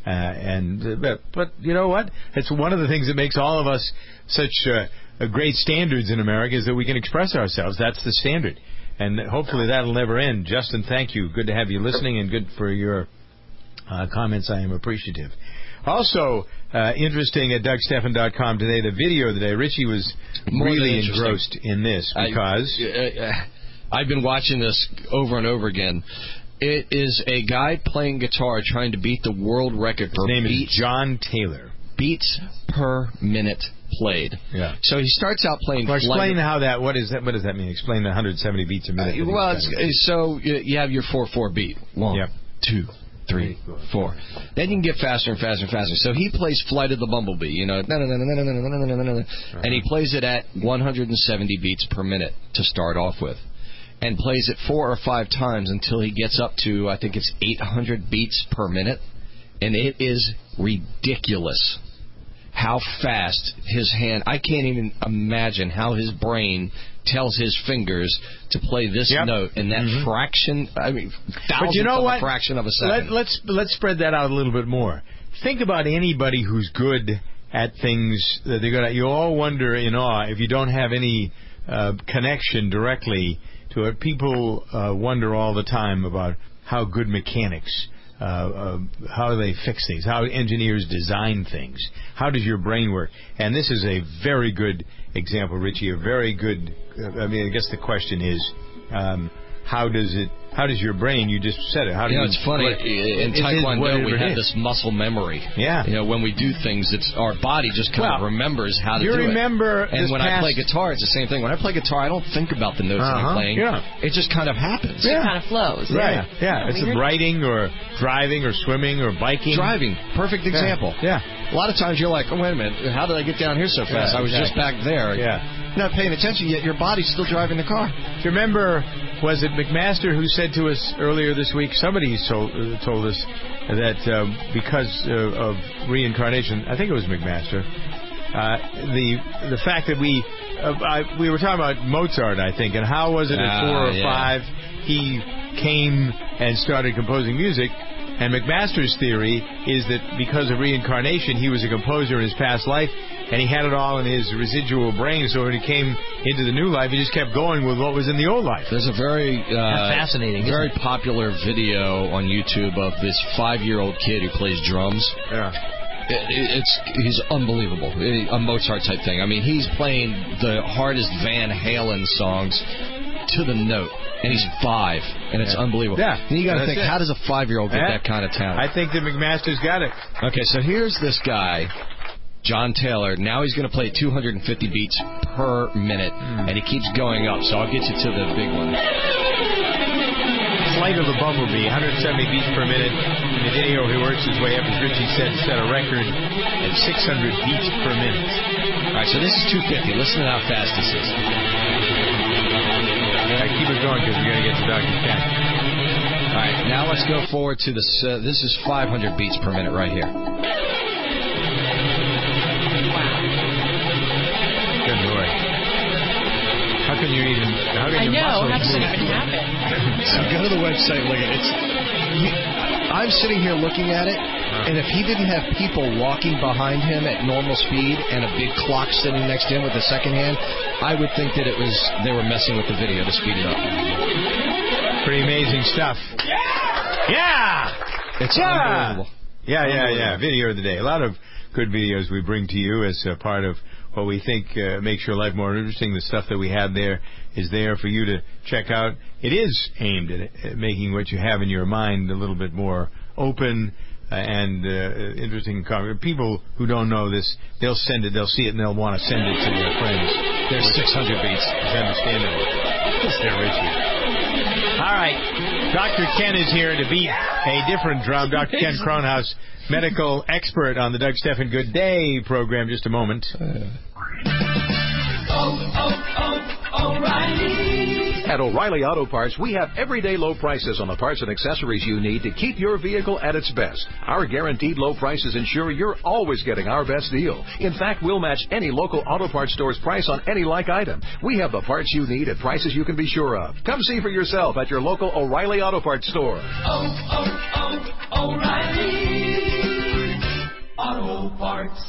Speaker 4: Uh, and but, but you know what? It's one of the things that makes all of us such uh, great standards in America is that we can express ourselves. That's the standard. And hopefully that'll never end. Justin, thank you. Good to have you listening and good for your uh, comments. I am appreciative. Also, uh, interesting at Doug Stephan dot com today, the video today. Richie was
Speaker 2: More
Speaker 4: really engrossed in this because...
Speaker 2: I, uh, I've been watching this over and over again. It is a guy playing guitar trying to beat the world record for
Speaker 4: His name
Speaker 2: beats,
Speaker 4: is John Taylor.
Speaker 2: beats per minute played.
Speaker 4: Yeah.
Speaker 2: So he starts out playing...
Speaker 4: Well, explain
Speaker 2: flight-
Speaker 4: how that... What is that? What does that mean? Explain the one hundred seventy beats a minute.
Speaker 2: Uh,
Speaker 4: that
Speaker 2: well,
Speaker 4: he's
Speaker 2: it's, so you you have your four four beat. One,
Speaker 4: Yep.
Speaker 2: two, three, four. Then you can get faster and faster and faster. So he plays Flight of the Bumblebee, you know, and he plays it at one hundred seventy beats per minute to start off with, and plays it four or five times until he gets up to, I think it's eight hundred beats per minute, and it is ridiculous how fast his hand, I can't even imagine how his brain tells his fingers to play this
Speaker 4: Yep.
Speaker 2: note in that
Speaker 4: Mhm.
Speaker 2: fraction, I mean, thousandth
Speaker 4: But you know
Speaker 2: of
Speaker 4: what?
Speaker 2: a fraction of a second.
Speaker 4: Let, let's let's spread that out a little bit more. Think about anybody who's good at things that they're good at. You all wonder in awe if you don't have any uh, connection directly to it. People uh, wonder all the time about how good mechanics, uh, uh, how they fix things, how engineers design things. How does your brain work? And this is a very good example, Richie. A very good. Uh, I mean, I guess the question is, um, how does it? How does your brain? You just said it. How do
Speaker 2: you know,
Speaker 4: you,
Speaker 2: it's funny.
Speaker 4: what-
Speaker 2: in
Speaker 4: it is
Speaker 2: Taekwondo, we
Speaker 4: whatever it
Speaker 2: have
Speaker 4: is.
Speaker 2: this muscle memory.
Speaker 4: Yeah.
Speaker 2: You know, when we do things, it's our body just kind of
Speaker 4: Well,
Speaker 2: remembers how to
Speaker 4: you
Speaker 2: do it.
Speaker 4: remember
Speaker 2: And
Speaker 4: this
Speaker 2: when I
Speaker 4: past-
Speaker 2: play guitar, it's the same thing. When I play guitar, I don't think about the notes that
Speaker 4: Uh-huh,
Speaker 2: I'm playing.
Speaker 4: yeah.
Speaker 2: It just kind of happens.
Speaker 3: It kind of flows.
Speaker 4: Right. Yeah. It's
Speaker 3: Weird.
Speaker 4: writing or driving or swimming or biking.
Speaker 2: Driving. Perfect
Speaker 4: Yeah.
Speaker 2: example.
Speaker 4: Yeah.
Speaker 2: A lot of times you're like, oh, wait a minute, how did I get down here so fast?
Speaker 4: Yeah,
Speaker 2: I was just back
Speaker 4: exactly.
Speaker 2: there.
Speaker 4: Yeah.
Speaker 2: You're not paying attention yet. Your body's still driving the car.
Speaker 4: Do you remember, was it McMaster who said to us earlier this week, somebody told, uh, told us that uh, because uh, of reincarnation, I think it was McMaster, uh, the the fact that we, uh, I, we were talking about Mozart, I think, and how was it at
Speaker 2: Ah,
Speaker 4: four or
Speaker 2: yeah.
Speaker 4: five he came and started composing music. And McMaster's theory is that because of reincarnation, he was a composer in his past life, and he had it all in his residual brain, so when he came into the new life, he just kept going with what was in the old life.
Speaker 2: There's a very uh,
Speaker 8: That's fascinating, isn't
Speaker 2: very
Speaker 8: it?
Speaker 2: popular video on YouTube of this five-year-old kid who plays drums.
Speaker 4: Yeah.
Speaker 2: It, it, it's he's unbelievable, a Mozart type thing. I mean, he's playing the hardest Van Halen songs to the note, and he's five, and it's
Speaker 4: Yeah.
Speaker 2: unbelievable.
Speaker 4: Yeah.
Speaker 2: And you got to
Speaker 4: That's
Speaker 2: think,
Speaker 4: it.
Speaker 2: how does a five-year-old get
Speaker 4: Yeah.
Speaker 2: that kind of talent?
Speaker 4: I think that McMaster's got it.
Speaker 2: Okay, so here's this guy, John Taylor. Now he's going to play two hundred fifty beats per minute, and he keeps going up. So I'll get you to the big one.
Speaker 4: Flight of the Bumblebee, one hundred seventy beats per minute. In the video, he works his way up, as Richie said, to set a record at six hundred beats per minute.
Speaker 2: All right, so this is two fifty. Listen to how fast this is.
Speaker 4: All right, keep it going because we're going to get to Doctor Ken.
Speaker 2: All right, now let's go forward to this. Uh, this is five hundred beats per minute right here.
Speaker 4: Good Lord. How can you even... How can
Speaker 3: I
Speaker 4: your
Speaker 3: know.
Speaker 4: muscles
Speaker 3: How does it
Speaker 4: move?
Speaker 3: even happen?
Speaker 2: So go to the website. Look at it. It's, you, I'm sitting here looking at it, and if he didn't have people walking behind him at normal speed and a big clock sitting next to him with the second hand, I would think that it was they were messing with the video to speed it up.
Speaker 4: Pretty amazing stuff. Yeah! Yeah!
Speaker 2: It's
Speaker 4: yeah!
Speaker 2: unbelievable.
Speaker 4: Yeah, yeah, yeah. Video of the day. A lot of good videos we bring to you as a part of what we think uh, makes your life more interesting. The stuff that we have there is there for you to check out. It is aimed at, at making what you have in your mind a little bit more open uh, and uh, interesting. People who don't know this, they'll send it, they'll see it, and they'll want to send it to their friends.
Speaker 2: There's six hundred beats.
Speaker 4: It's understandable. There, Richie. All right. Doctor Ken is here to beat a different drum. Doctor Ken Kronhaus, medical expert on the Doug Stephan Good Day program. Just a moment.
Speaker 7: At O'Reilly Auto Parts, we have everyday low prices on the parts and accessories you need to keep your vehicle at its best. Our guaranteed low prices ensure you're always getting our best deal. In fact, we'll match any local auto parts store's price on any like item. We have the parts you need at prices you can be sure of. Come see for yourself at your local O'Reilly Auto Parts store.
Speaker 6: Oh, oh, oh, O'Reilly. Parts.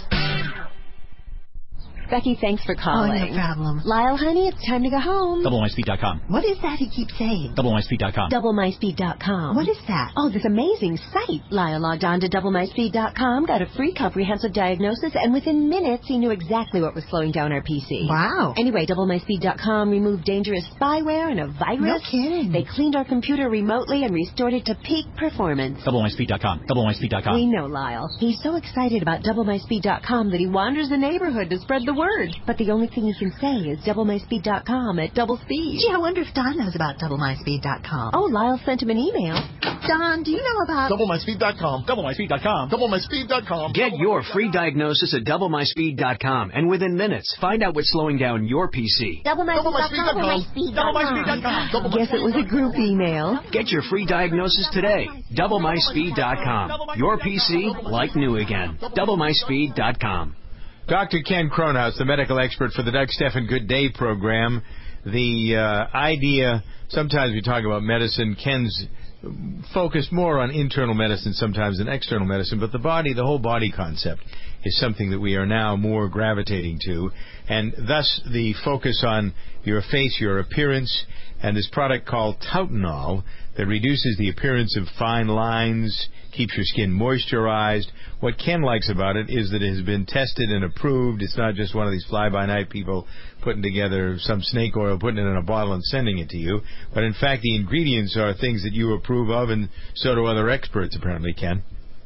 Speaker 21: Becky, thanks for calling.
Speaker 22: Oh, no problem.
Speaker 21: Lyle, honey, it's time to go home.
Speaker 22: double my speed dot com. What is that he keeps saying? double my speed dot com.
Speaker 21: double my speed dot com.
Speaker 22: What is that?
Speaker 21: Oh, this amazing site. Lyle logged on to double my speed dot com, got a free comprehensive diagnosis, and within minutes he knew exactly what was slowing down our P C.
Speaker 22: Wow.
Speaker 21: Anyway, double my speed dot com removed dangerous spyware and a virus.
Speaker 22: No kidding.
Speaker 21: They cleaned our computer remotely and restored it to peak performance.
Speaker 22: double my speed dot com. double my speed dot com.
Speaker 21: We know Lyle. He's so excited about double my speed dot com that he wanders the neighborhood to spread the word. But the only thing he can say is double my speed dot com at double speed.
Speaker 22: Gee, I wonder if Don knows about double my speed dot com.
Speaker 21: Oh, Lyle sent him an email.
Speaker 22: Don, do you know about
Speaker 23: double my speed dot com? double my speed dot com. double my speed dot com.
Speaker 24: Get your free diagnosis at double my speed dot com, and within minutes, find out what's slowing down your P C.
Speaker 21: double my speed dot com.
Speaker 23: double my speed dot com.
Speaker 21: Guess it was a group email.
Speaker 24: Get your free diagnosis today. double my speed dot com. Your P C like new again. double my speed dot com.
Speaker 4: Doctor Ken Kronhaus, the medical expert for the Doug Stephan Good Day program. The uh, idea, sometimes we talk about medicine, Ken's focused more on internal medicine sometimes than external medicine, but the body, the whole body concept is something that we are now more gravitating to, and thus the focus on your face, your appearance, and this product called Tautanol that reduces the appearance of fine lines, keeps your skin moisturized. What Ken likes about it is that it has been tested and approved. It's not just one of these fly-by-night people putting together some snake oil, putting it in a bottle and sending it to you. But in fact, the ingredients are things that you approve of, and so do other experts, apparently, Ken.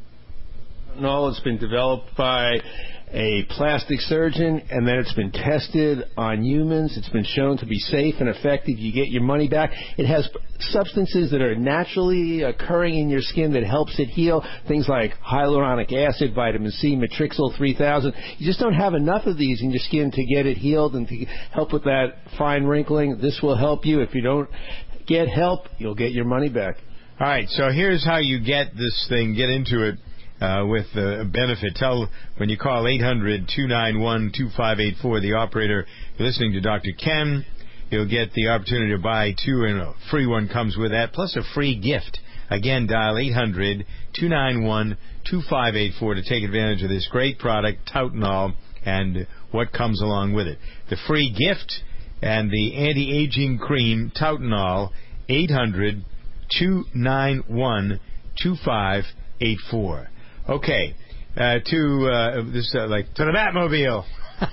Speaker 25: No, it's been developed by a plastic surgeon, and then it's been tested on humans. It's been shown to be safe and effective. You get your money back. It has substances that are naturally occurring in your skin that helps it heal, things like hyaluronic acid, vitamin C, Matrixyl three thousand. You just don't have enough of these in your skin to get it healed and to help with that fine wrinkling. This will help you. If you don't get help, you'll get your money back.
Speaker 4: All right, so here's how you get this thing, get into it. Uh, with a benefit. Tell when you call eight hundred, two nine one, two five eight four, the operator, you're listening to Doctor Ken. You'll get the opportunity to buy two, and a free one comes with that, plus a free gift. Again, dial eight hundred, two nine one, two five eight four to take advantage of this great product, Tautanol, and what comes along with it. The free gift and the anti-aging cream, Tautanol, eight hundred, two nine one, two five eight four. Okay, uh, to uh, this uh, like to the Batmobile.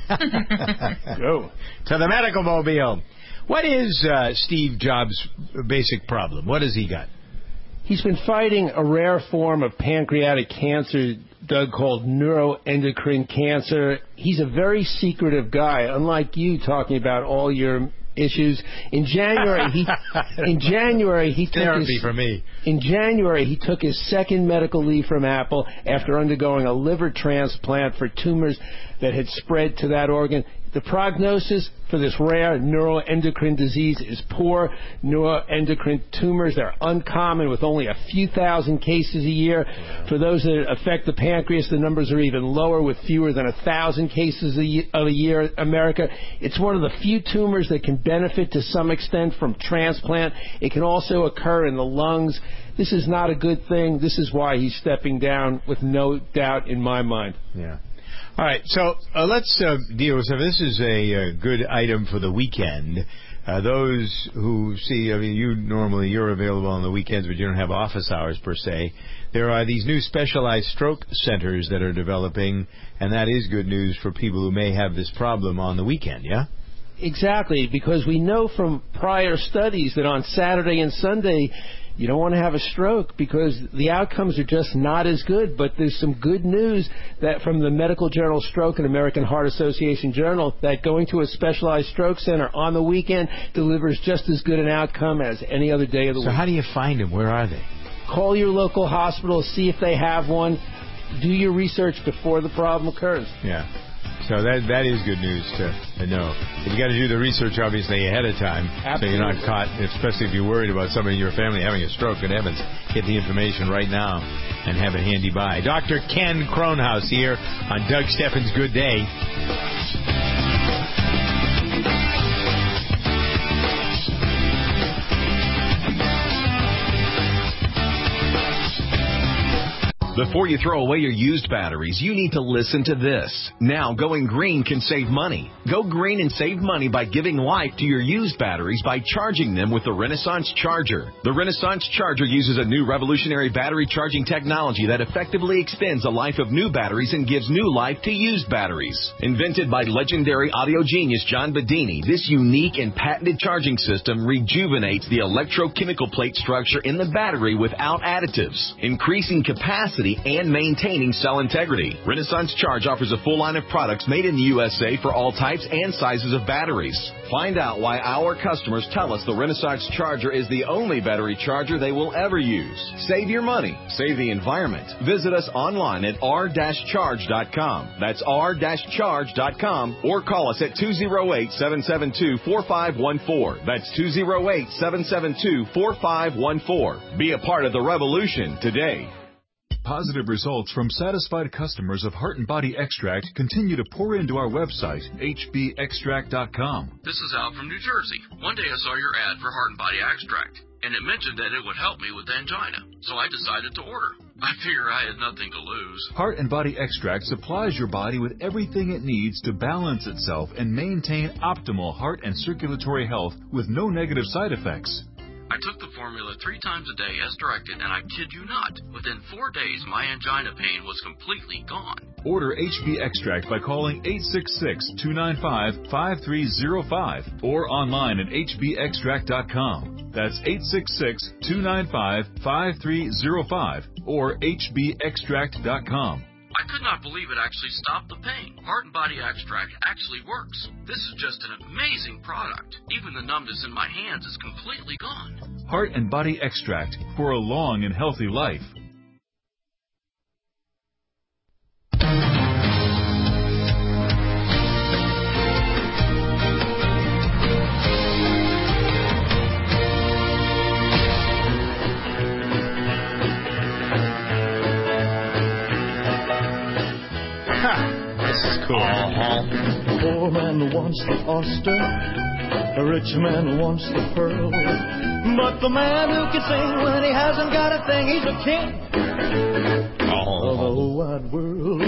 Speaker 4: Go to the medical mobile. What is uh, Steve Jobs' basic problem? What has he got?
Speaker 25: He's been fighting a rare form of pancreatic cancer, Doug, called neuroendocrine cancer. He's a very secretive guy, unlike you talking about all your issues. In January, he in January he took
Speaker 4: therapy
Speaker 25: his,
Speaker 4: for me.
Speaker 25: In January, he took his second medical leave from Apple after undergoing a liver transplant for tumors that had spread to that organ. The prognosis for this rare neuroendocrine disease is poor. Neuroendocrine tumors are uncommon, with only a few thousand cases a year. For those that affect the pancreas, the numbers are even lower, with fewer than a thousand cases a year, a year in America. It's one of the few tumors that can benefit to some extent from transplant. It can also occur in the lungs. This is not a good thing. This is why he's stepping down, with no doubt in my mind.
Speaker 4: Yeah. All right, so uh, let's uh, deal with some. This is a, a good item for the weekend. Uh, those who see, I mean, you normally, you're available on the weekends, but you don't have office hours per se. There are these new specialized stroke centers that are developing, and that is good news for people who may have this problem on the weekend, yeah?
Speaker 25: Exactly, because we know from prior studies that on Saturday and Sunday, you don't want to have a stroke because the outcomes are just not as good. But there's some good news that from the Medical Journal Stroke and American Heart Association Journal that going to a specialized stroke center on the weekend delivers just as good an outcome as any other day of the
Speaker 4: so
Speaker 25: week.
Speaker 4: So how do you find them? Where are they?
Speaker 25: Call your local hospital, see if they have one. Do your research before the problem occurs.
Speaker 4: Yeah. So that that is good news to, to know. But you got to do the research, obviously, ahead of time. Absolutely. So you're not caught, especially if you're worried about somebody in your family having a stroke. Good heavens, get the information right now and have it handy by. Doctor Ken Kronhaus here on Doug Stephan's Good Day.
Speaker 1: Before you throw away your used batteries, you need to listen to this. Now, going green can save money. Go green and save money by giving life to your used batteries by charging them with the Renaissance Charger. The Renaissance Charger uses a new revolutionary battery charging technology that effectively extends the life of new batteries and gives new life to used batteries. Invented by legendary audio genius John Bedini, this unique and patented charging system rejuvenates the electrochemical plate structure in the battery without additives, increasing capacity and maintaining cell integrity. Renaissance Charge offers a full line of products made in the U S A for all types and sizes of batteries. Find out why our customers tell us the Renaissance Charger is the only battery charger they will ever use. Save your money. Save the environment. Visit us online at r dash charge dot com. That's r dash charge dot com or call us at two oh eight, seven seven two, four five one four. That's two oh eight, seven seven two, four five one four. Be a part of the revolution today.
Speaker 5: Positive results from satisfied customers of Heart and Body Extract continue to pour into our website, h b extract dot com.
Speaker 10: This is Al from New Jersey. One day I saw your ad for Heart and Body Extract, and it mentioned that it would help me with angina, so I decided to order. I figure I had nothing to lose.
Speaker 5: Heart and Body Extract supplies your body with everything it needs to balance itself and maintain optimal heart and circulatory health with no negative side effects.
Speaker 10: I took the formula three times a day as directed, and I kid you not, within four days my angina pain was completely gone.
Speaker 5: Order H B Extract by calling eight six six, two nine five, five three zero five or online at h b extract dot com. That's eight six six, two nine five, five three zero five or h b extract dot com.
Speaker 10: I could not believe it actually stopped the pain. Heart and Body Extract actually works. This is just an amazing product. Even the numbness in my hands is completely gone.
Speaker 5: Heart and Body Extract for a long and healthy life.
Speaker 4: This is cool.
Speaker 11: A poor man wants the oyster, a rich man wants the pearl, but the man who can sing when he hasn't got a thing, he's the king oh. of the whole wide world.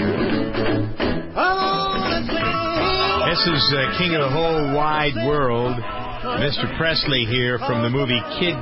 Speaker 11: I wanna sing.
Speaker 4: This is uh, King of the Whole Wide World, Mister Presley here from the movie Kid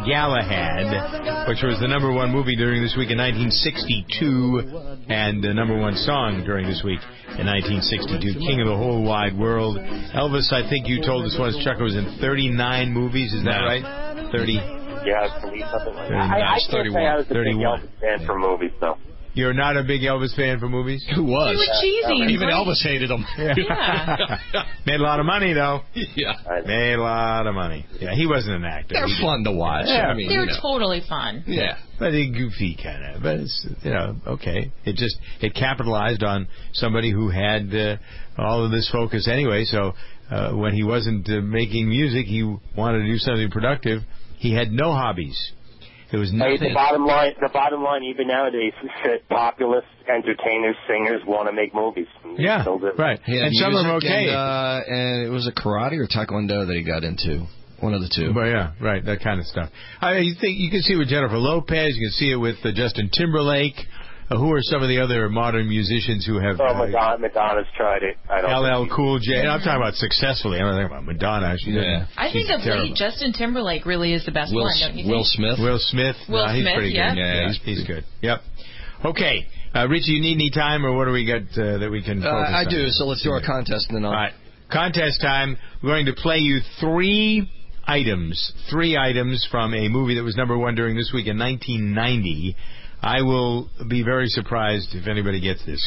Speaker 4: Galahad, which was the number one movie during this week in nineteen sixty-two and the number one song during this week in nineteen sixty-two. King of the Whole Wide World. Elvis, I think you told us once, Chuck, was in thirty-nine movies. Is that
Speaker 13: No.
Speaker 4: right? thirty.
Speaker 13: Yeah, I believe something like that.
Speaker 4: thirty-nine.
Speaker 13: I, I can't
Speaker 4: thirty-one.
Speaker 13: say I was a big
Speaker 4: thirty-one.
Speaker 13: Elvis fan for movies, though.
Speaker 4: You're not a big Elvis fan for movies?
Speaker 2: Who was?
Speaker 3: They were cheesy and
Speaker 2: Even
Speaker 3: great.
Speaker 2: Elvis hated them.
Speaker 3: Yeah.
Speaker 4: Made a lot of money, though.
Speaker 2: Yeah.
Speaker 4: Made a lot of money. Yeah, he wasn't an actor.
Speaker 2: They're
Speaker 4: He
Speaker 2: fun
Speaker 4: did.
Speaker 2: to watch.
Speaker 4: Yeah.
Speaker 2: I mean,
Speaker 3: They were
Speaker 2: you know.
Speaker 3: totally fun.
Speaker 2: Yeah.
Speaker 4: But they goofy kind of. But it's, you know, okay. It just, it capitalized on somebody who had uh, all of this focus anyway. So uh, when he wasn't uh, making music, he wanted to do something productive. He had no hobbies. There was
Speaker 13: Hey,
Speaker 4: nothing.
Speaker 13: the bottom line, the bottom line, even nowadays, is that populist entertainers, singers want to make movies.
Speaker 4: Yeah, right.
Speaker 2: He had
Speaker 4: And some of them
Speaker 2: music
Speaker 4: okay.
Speaker 2: And, uh, and it was a karate or taekwondo that he got into. One of the two.
Speaker 4: But yeah, right, that kind of stuff. I mean, you think you can see it with Jennifer Lopez, you can see it with uh, Justin Timberlake. Uh, who are some of the other modern musicians who have?
Speaker 13: Oh,
Speaker 4: uh,
Speaker 13: Madonna, Madonna's tried it. I don't
Speaker 4: L L
Speaker 13: think
Speaker 4: Cool J. I'm talking about successfully. I'm not talking about Madonna. She
Speaker 2: Yeah.
Speaker 3: I think
Speaker 4: she's
Speaker 3: of
Speaker 4: terrible.
Speaker 3: late, Justin Timberlake really is the best
Speaker 2: Will,
Speaker 3: one, don't you
Speaker 2: Will
Speaker 3: think?
Speaker 2: Smith.
Speaker 4: Will Smith.
Speaker 3: Will
Speaker 4: no, he's
Speaker 3: Smith,
Speaker 4: pretty
Speaker 3: yeah.
Speaker 4: good.
Speaker 2: Yeah,
Speaker 4: he's, he's good. Yep. Okay, uh, Richie, you need any time, or what do we got uh, that we can?
Speaker 2: Uh,
Speaker 4: focus
Speaker 2: I
Speaker 4: on?
Speaker 2: do, so let's do our contest and then I'll...
Speaker 4: All right, contest time. We're going to play you three items, three items from a movie that was number one during this week in nineteen ninety. I will be very surprised if anybody gets this.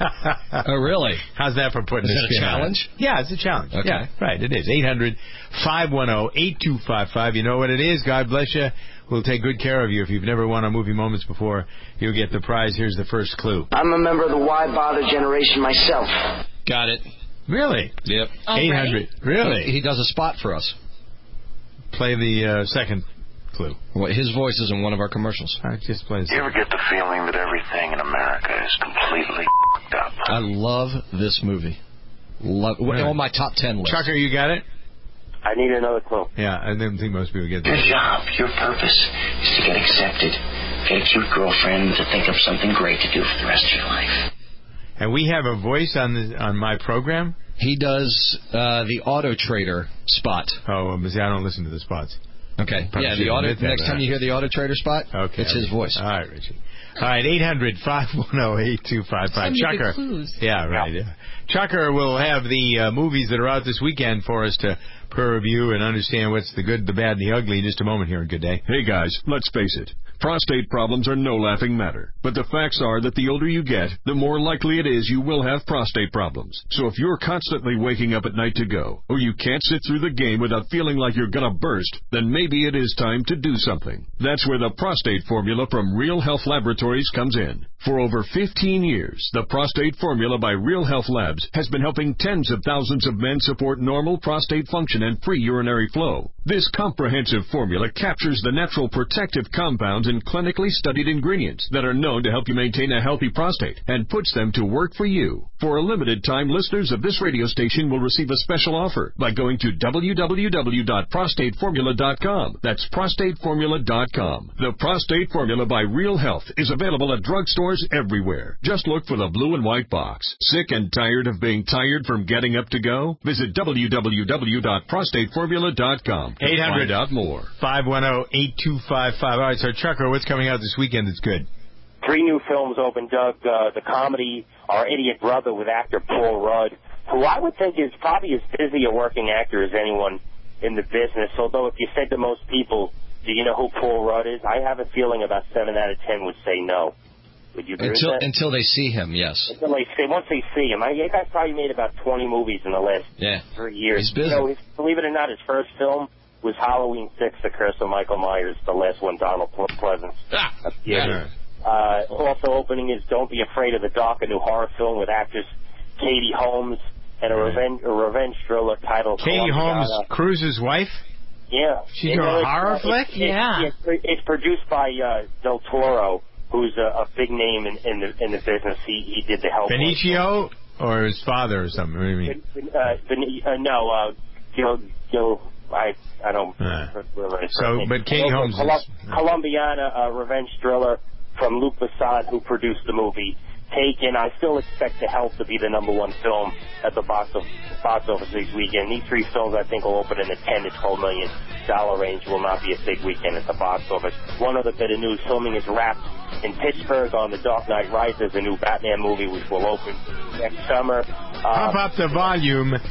Speaker 2: Oh, really?
Speaker 4: How's that for putting
Speaker 2: Is
Speaker 4: a
Speaker 2: that a
Speaker 4: spin on it?
Speaker 2: challenge?
Speaker 4: Yeah, it's a challenge.
Speaker 2: Okay.
Speaker 4: Yeah, right, it is. eight hundred, five one zero, eight two five five. You know what it is. God bless you. We'll take good care of you. If you've never won on Movie Moments before, you'll get the prize. Here's the first clue.
Speaker 26: I'm a member of the Why Bother generation myself.
Speaker 2: Got it.
Speaker 4: Really?
Speaker 2: Yep.
Speaker 4: eight hundred. Really?
Speaker 2: He, he does a spot for us.
Speaker 4: Play the uh, second clue.
Speaker 2: Well, his voice is in one of our commercials.
Speaker 4: All right, just play this.
Speaker 27: You ever get the feeling that everything in America is completely f***ed up?
Speaker 2: I love this movie. Love,
Speaker 4: Right.
Speaker 2: on my top ten list.
Speaker 4: Chucker, you got it?
Speaker 13: I need another clue.
Speaker 4: Yeah, I didn't think most people get
Speaker 27: Your
Speaker 4: that.
Speaker 27: job, your purpose, is to get accepted.
Speaker 26: Get a cute girlfriend to think of something great to do for the rest of your life.
Speaker 4: And we have a voice on the on my program?
Speaker 2: He does uh, the Auto Trader spot.
Speaker 4: Oh, um, see, I don't listen to the spots.
Speaker 2: Okay.
Speaker 4: Probably
Speaker 2: yeah, the
Speaker 4: should
Speaker 2: auto,
Speaker 4: admit that,
Speaker 2: next time
Speaker 4: huh?
Speaker 2: you hear the Auto Trader spot,
Speaker 4: okay,
Speaker 2: it's his
Speaker 4: okay.
Speaker 2: voice.
Speaker 4: All right, Richie. All right, eight hundred, five one zero, eight two five five. Chucker. Yeah, right. Yeah. Chucker will have the uh, movies that are out this weekend for us to per review and understand what's the good, the bad, and the ugly in just a moment here on Good Day.
Speaker 9: Hey, guys, let's face it. Prostate problems are no laughing matter. But the facts are that the older you get, the more likely it is you will have prostate problems. So if you're constantly waking up at night to go, or you can't sit through the game without feeling like you're gonna burst, then maybe it is time to do something. That's where the prostate formula from Real Health Laboratories comes in. For over fifteen years, the prostate formula by Real Health Labs has been helping tens of thousands of men support normal prostate function and free urinary flow. This comprehensive formula captures the natural protective compounds and clinically studied ingredients that are known to help you maintain a healthy prostate and puts them to work for you. For a limited time, listeners of this radio station will receive a special offer by going to w w w dot prostate formula dot com. That's prostate formula dot com. The Prostate Formula by Real Health is available at drugstores everywhere. Just look for the blue and white box. Sick and tired of being tired from getting up to go? Visit w w w dot prostate formula dot com to
Speaker 4: eight hundred,
Speaker 2: find out more.
Speaker 4: five one zero, eight two five five. All right, so Chucker, what's coming out this weekend that's good?
Speaker 13: Three new films open, Doug. Uh, the comedy Our Idiot Brother with actor Paul Rudd, who I would think is probably as busy a working actor as anyone in the business, although if you said to most people, do you know who Paul Rudd is? I have a feeling about seven out of ten would say no. Would you agree
Speaker 2: Until
Speaker 13: with that?
Speaker 2: until they see him, yes.
Speaker 13: Until they see, once they see him. I, that guy's probably made about twenty movies in the last
Speaker 2: Yeah.
Speaker 13: three years.
Speaker 2: He's busy.
Speaker 13: You know, his, believe it or not, his first film was Halloween six, The Curse of Michael Myers, the last one Donald Pleasance.
Speaker 2: Ah,
Speaker 13: yeah. Uh, also opening is Don't Be Afraid of the Dark, a new horror film with actress Katie Holmes and a revenge, a revenge thriller titled
Speaker 4: Katie Holmes,
Speaker 13: Columbiana.
Speaker 4: Cruise's wife?
Speaker 13: Yeah.
Speaker 4: She's
Speaker 13: It-
Speaker 4: doing a
Speaker 13: it's-
Speaker 4: horror
Speaker 13: it's-
Speaker 4: flick?
Speaker 13: It's,
Speaker 3: Yeah.
Speaker 13: It's, it's, it's produced by uh, Del Toro, who's a, a big name in, in the in the business. He he did the Hellboy.
Speaker 4: Benicio or his father or something? What do you mean?
Speaker 13: Uh, Beni- uh, no, uh, Gil, Gil, I I don't.
Speaker 4: Uh,
Speaker 13: remember his
Speaker 4: so,
Speaker 13: name.
Speaker 4: but Katie Holmes
Speaker 13: Colum-
Speaker 4: is...
Speaker 13: Columbiana, a revenge thriller from Luc Besson, who produced the movie. Taken. I still expect The Help to be the number one film at the box of box office this weekend. These three films, I think, will open in the ten to twelve million dollar range. Will not be a big weekend at the box office. One other bit of news: filming is wrapped in Pittsburgh on The Dark Knight Rises, a new Batman movie, which will open next summer.
Speaker 4: Pump
Speaker 13: Um,
Speaker 4: up the volume.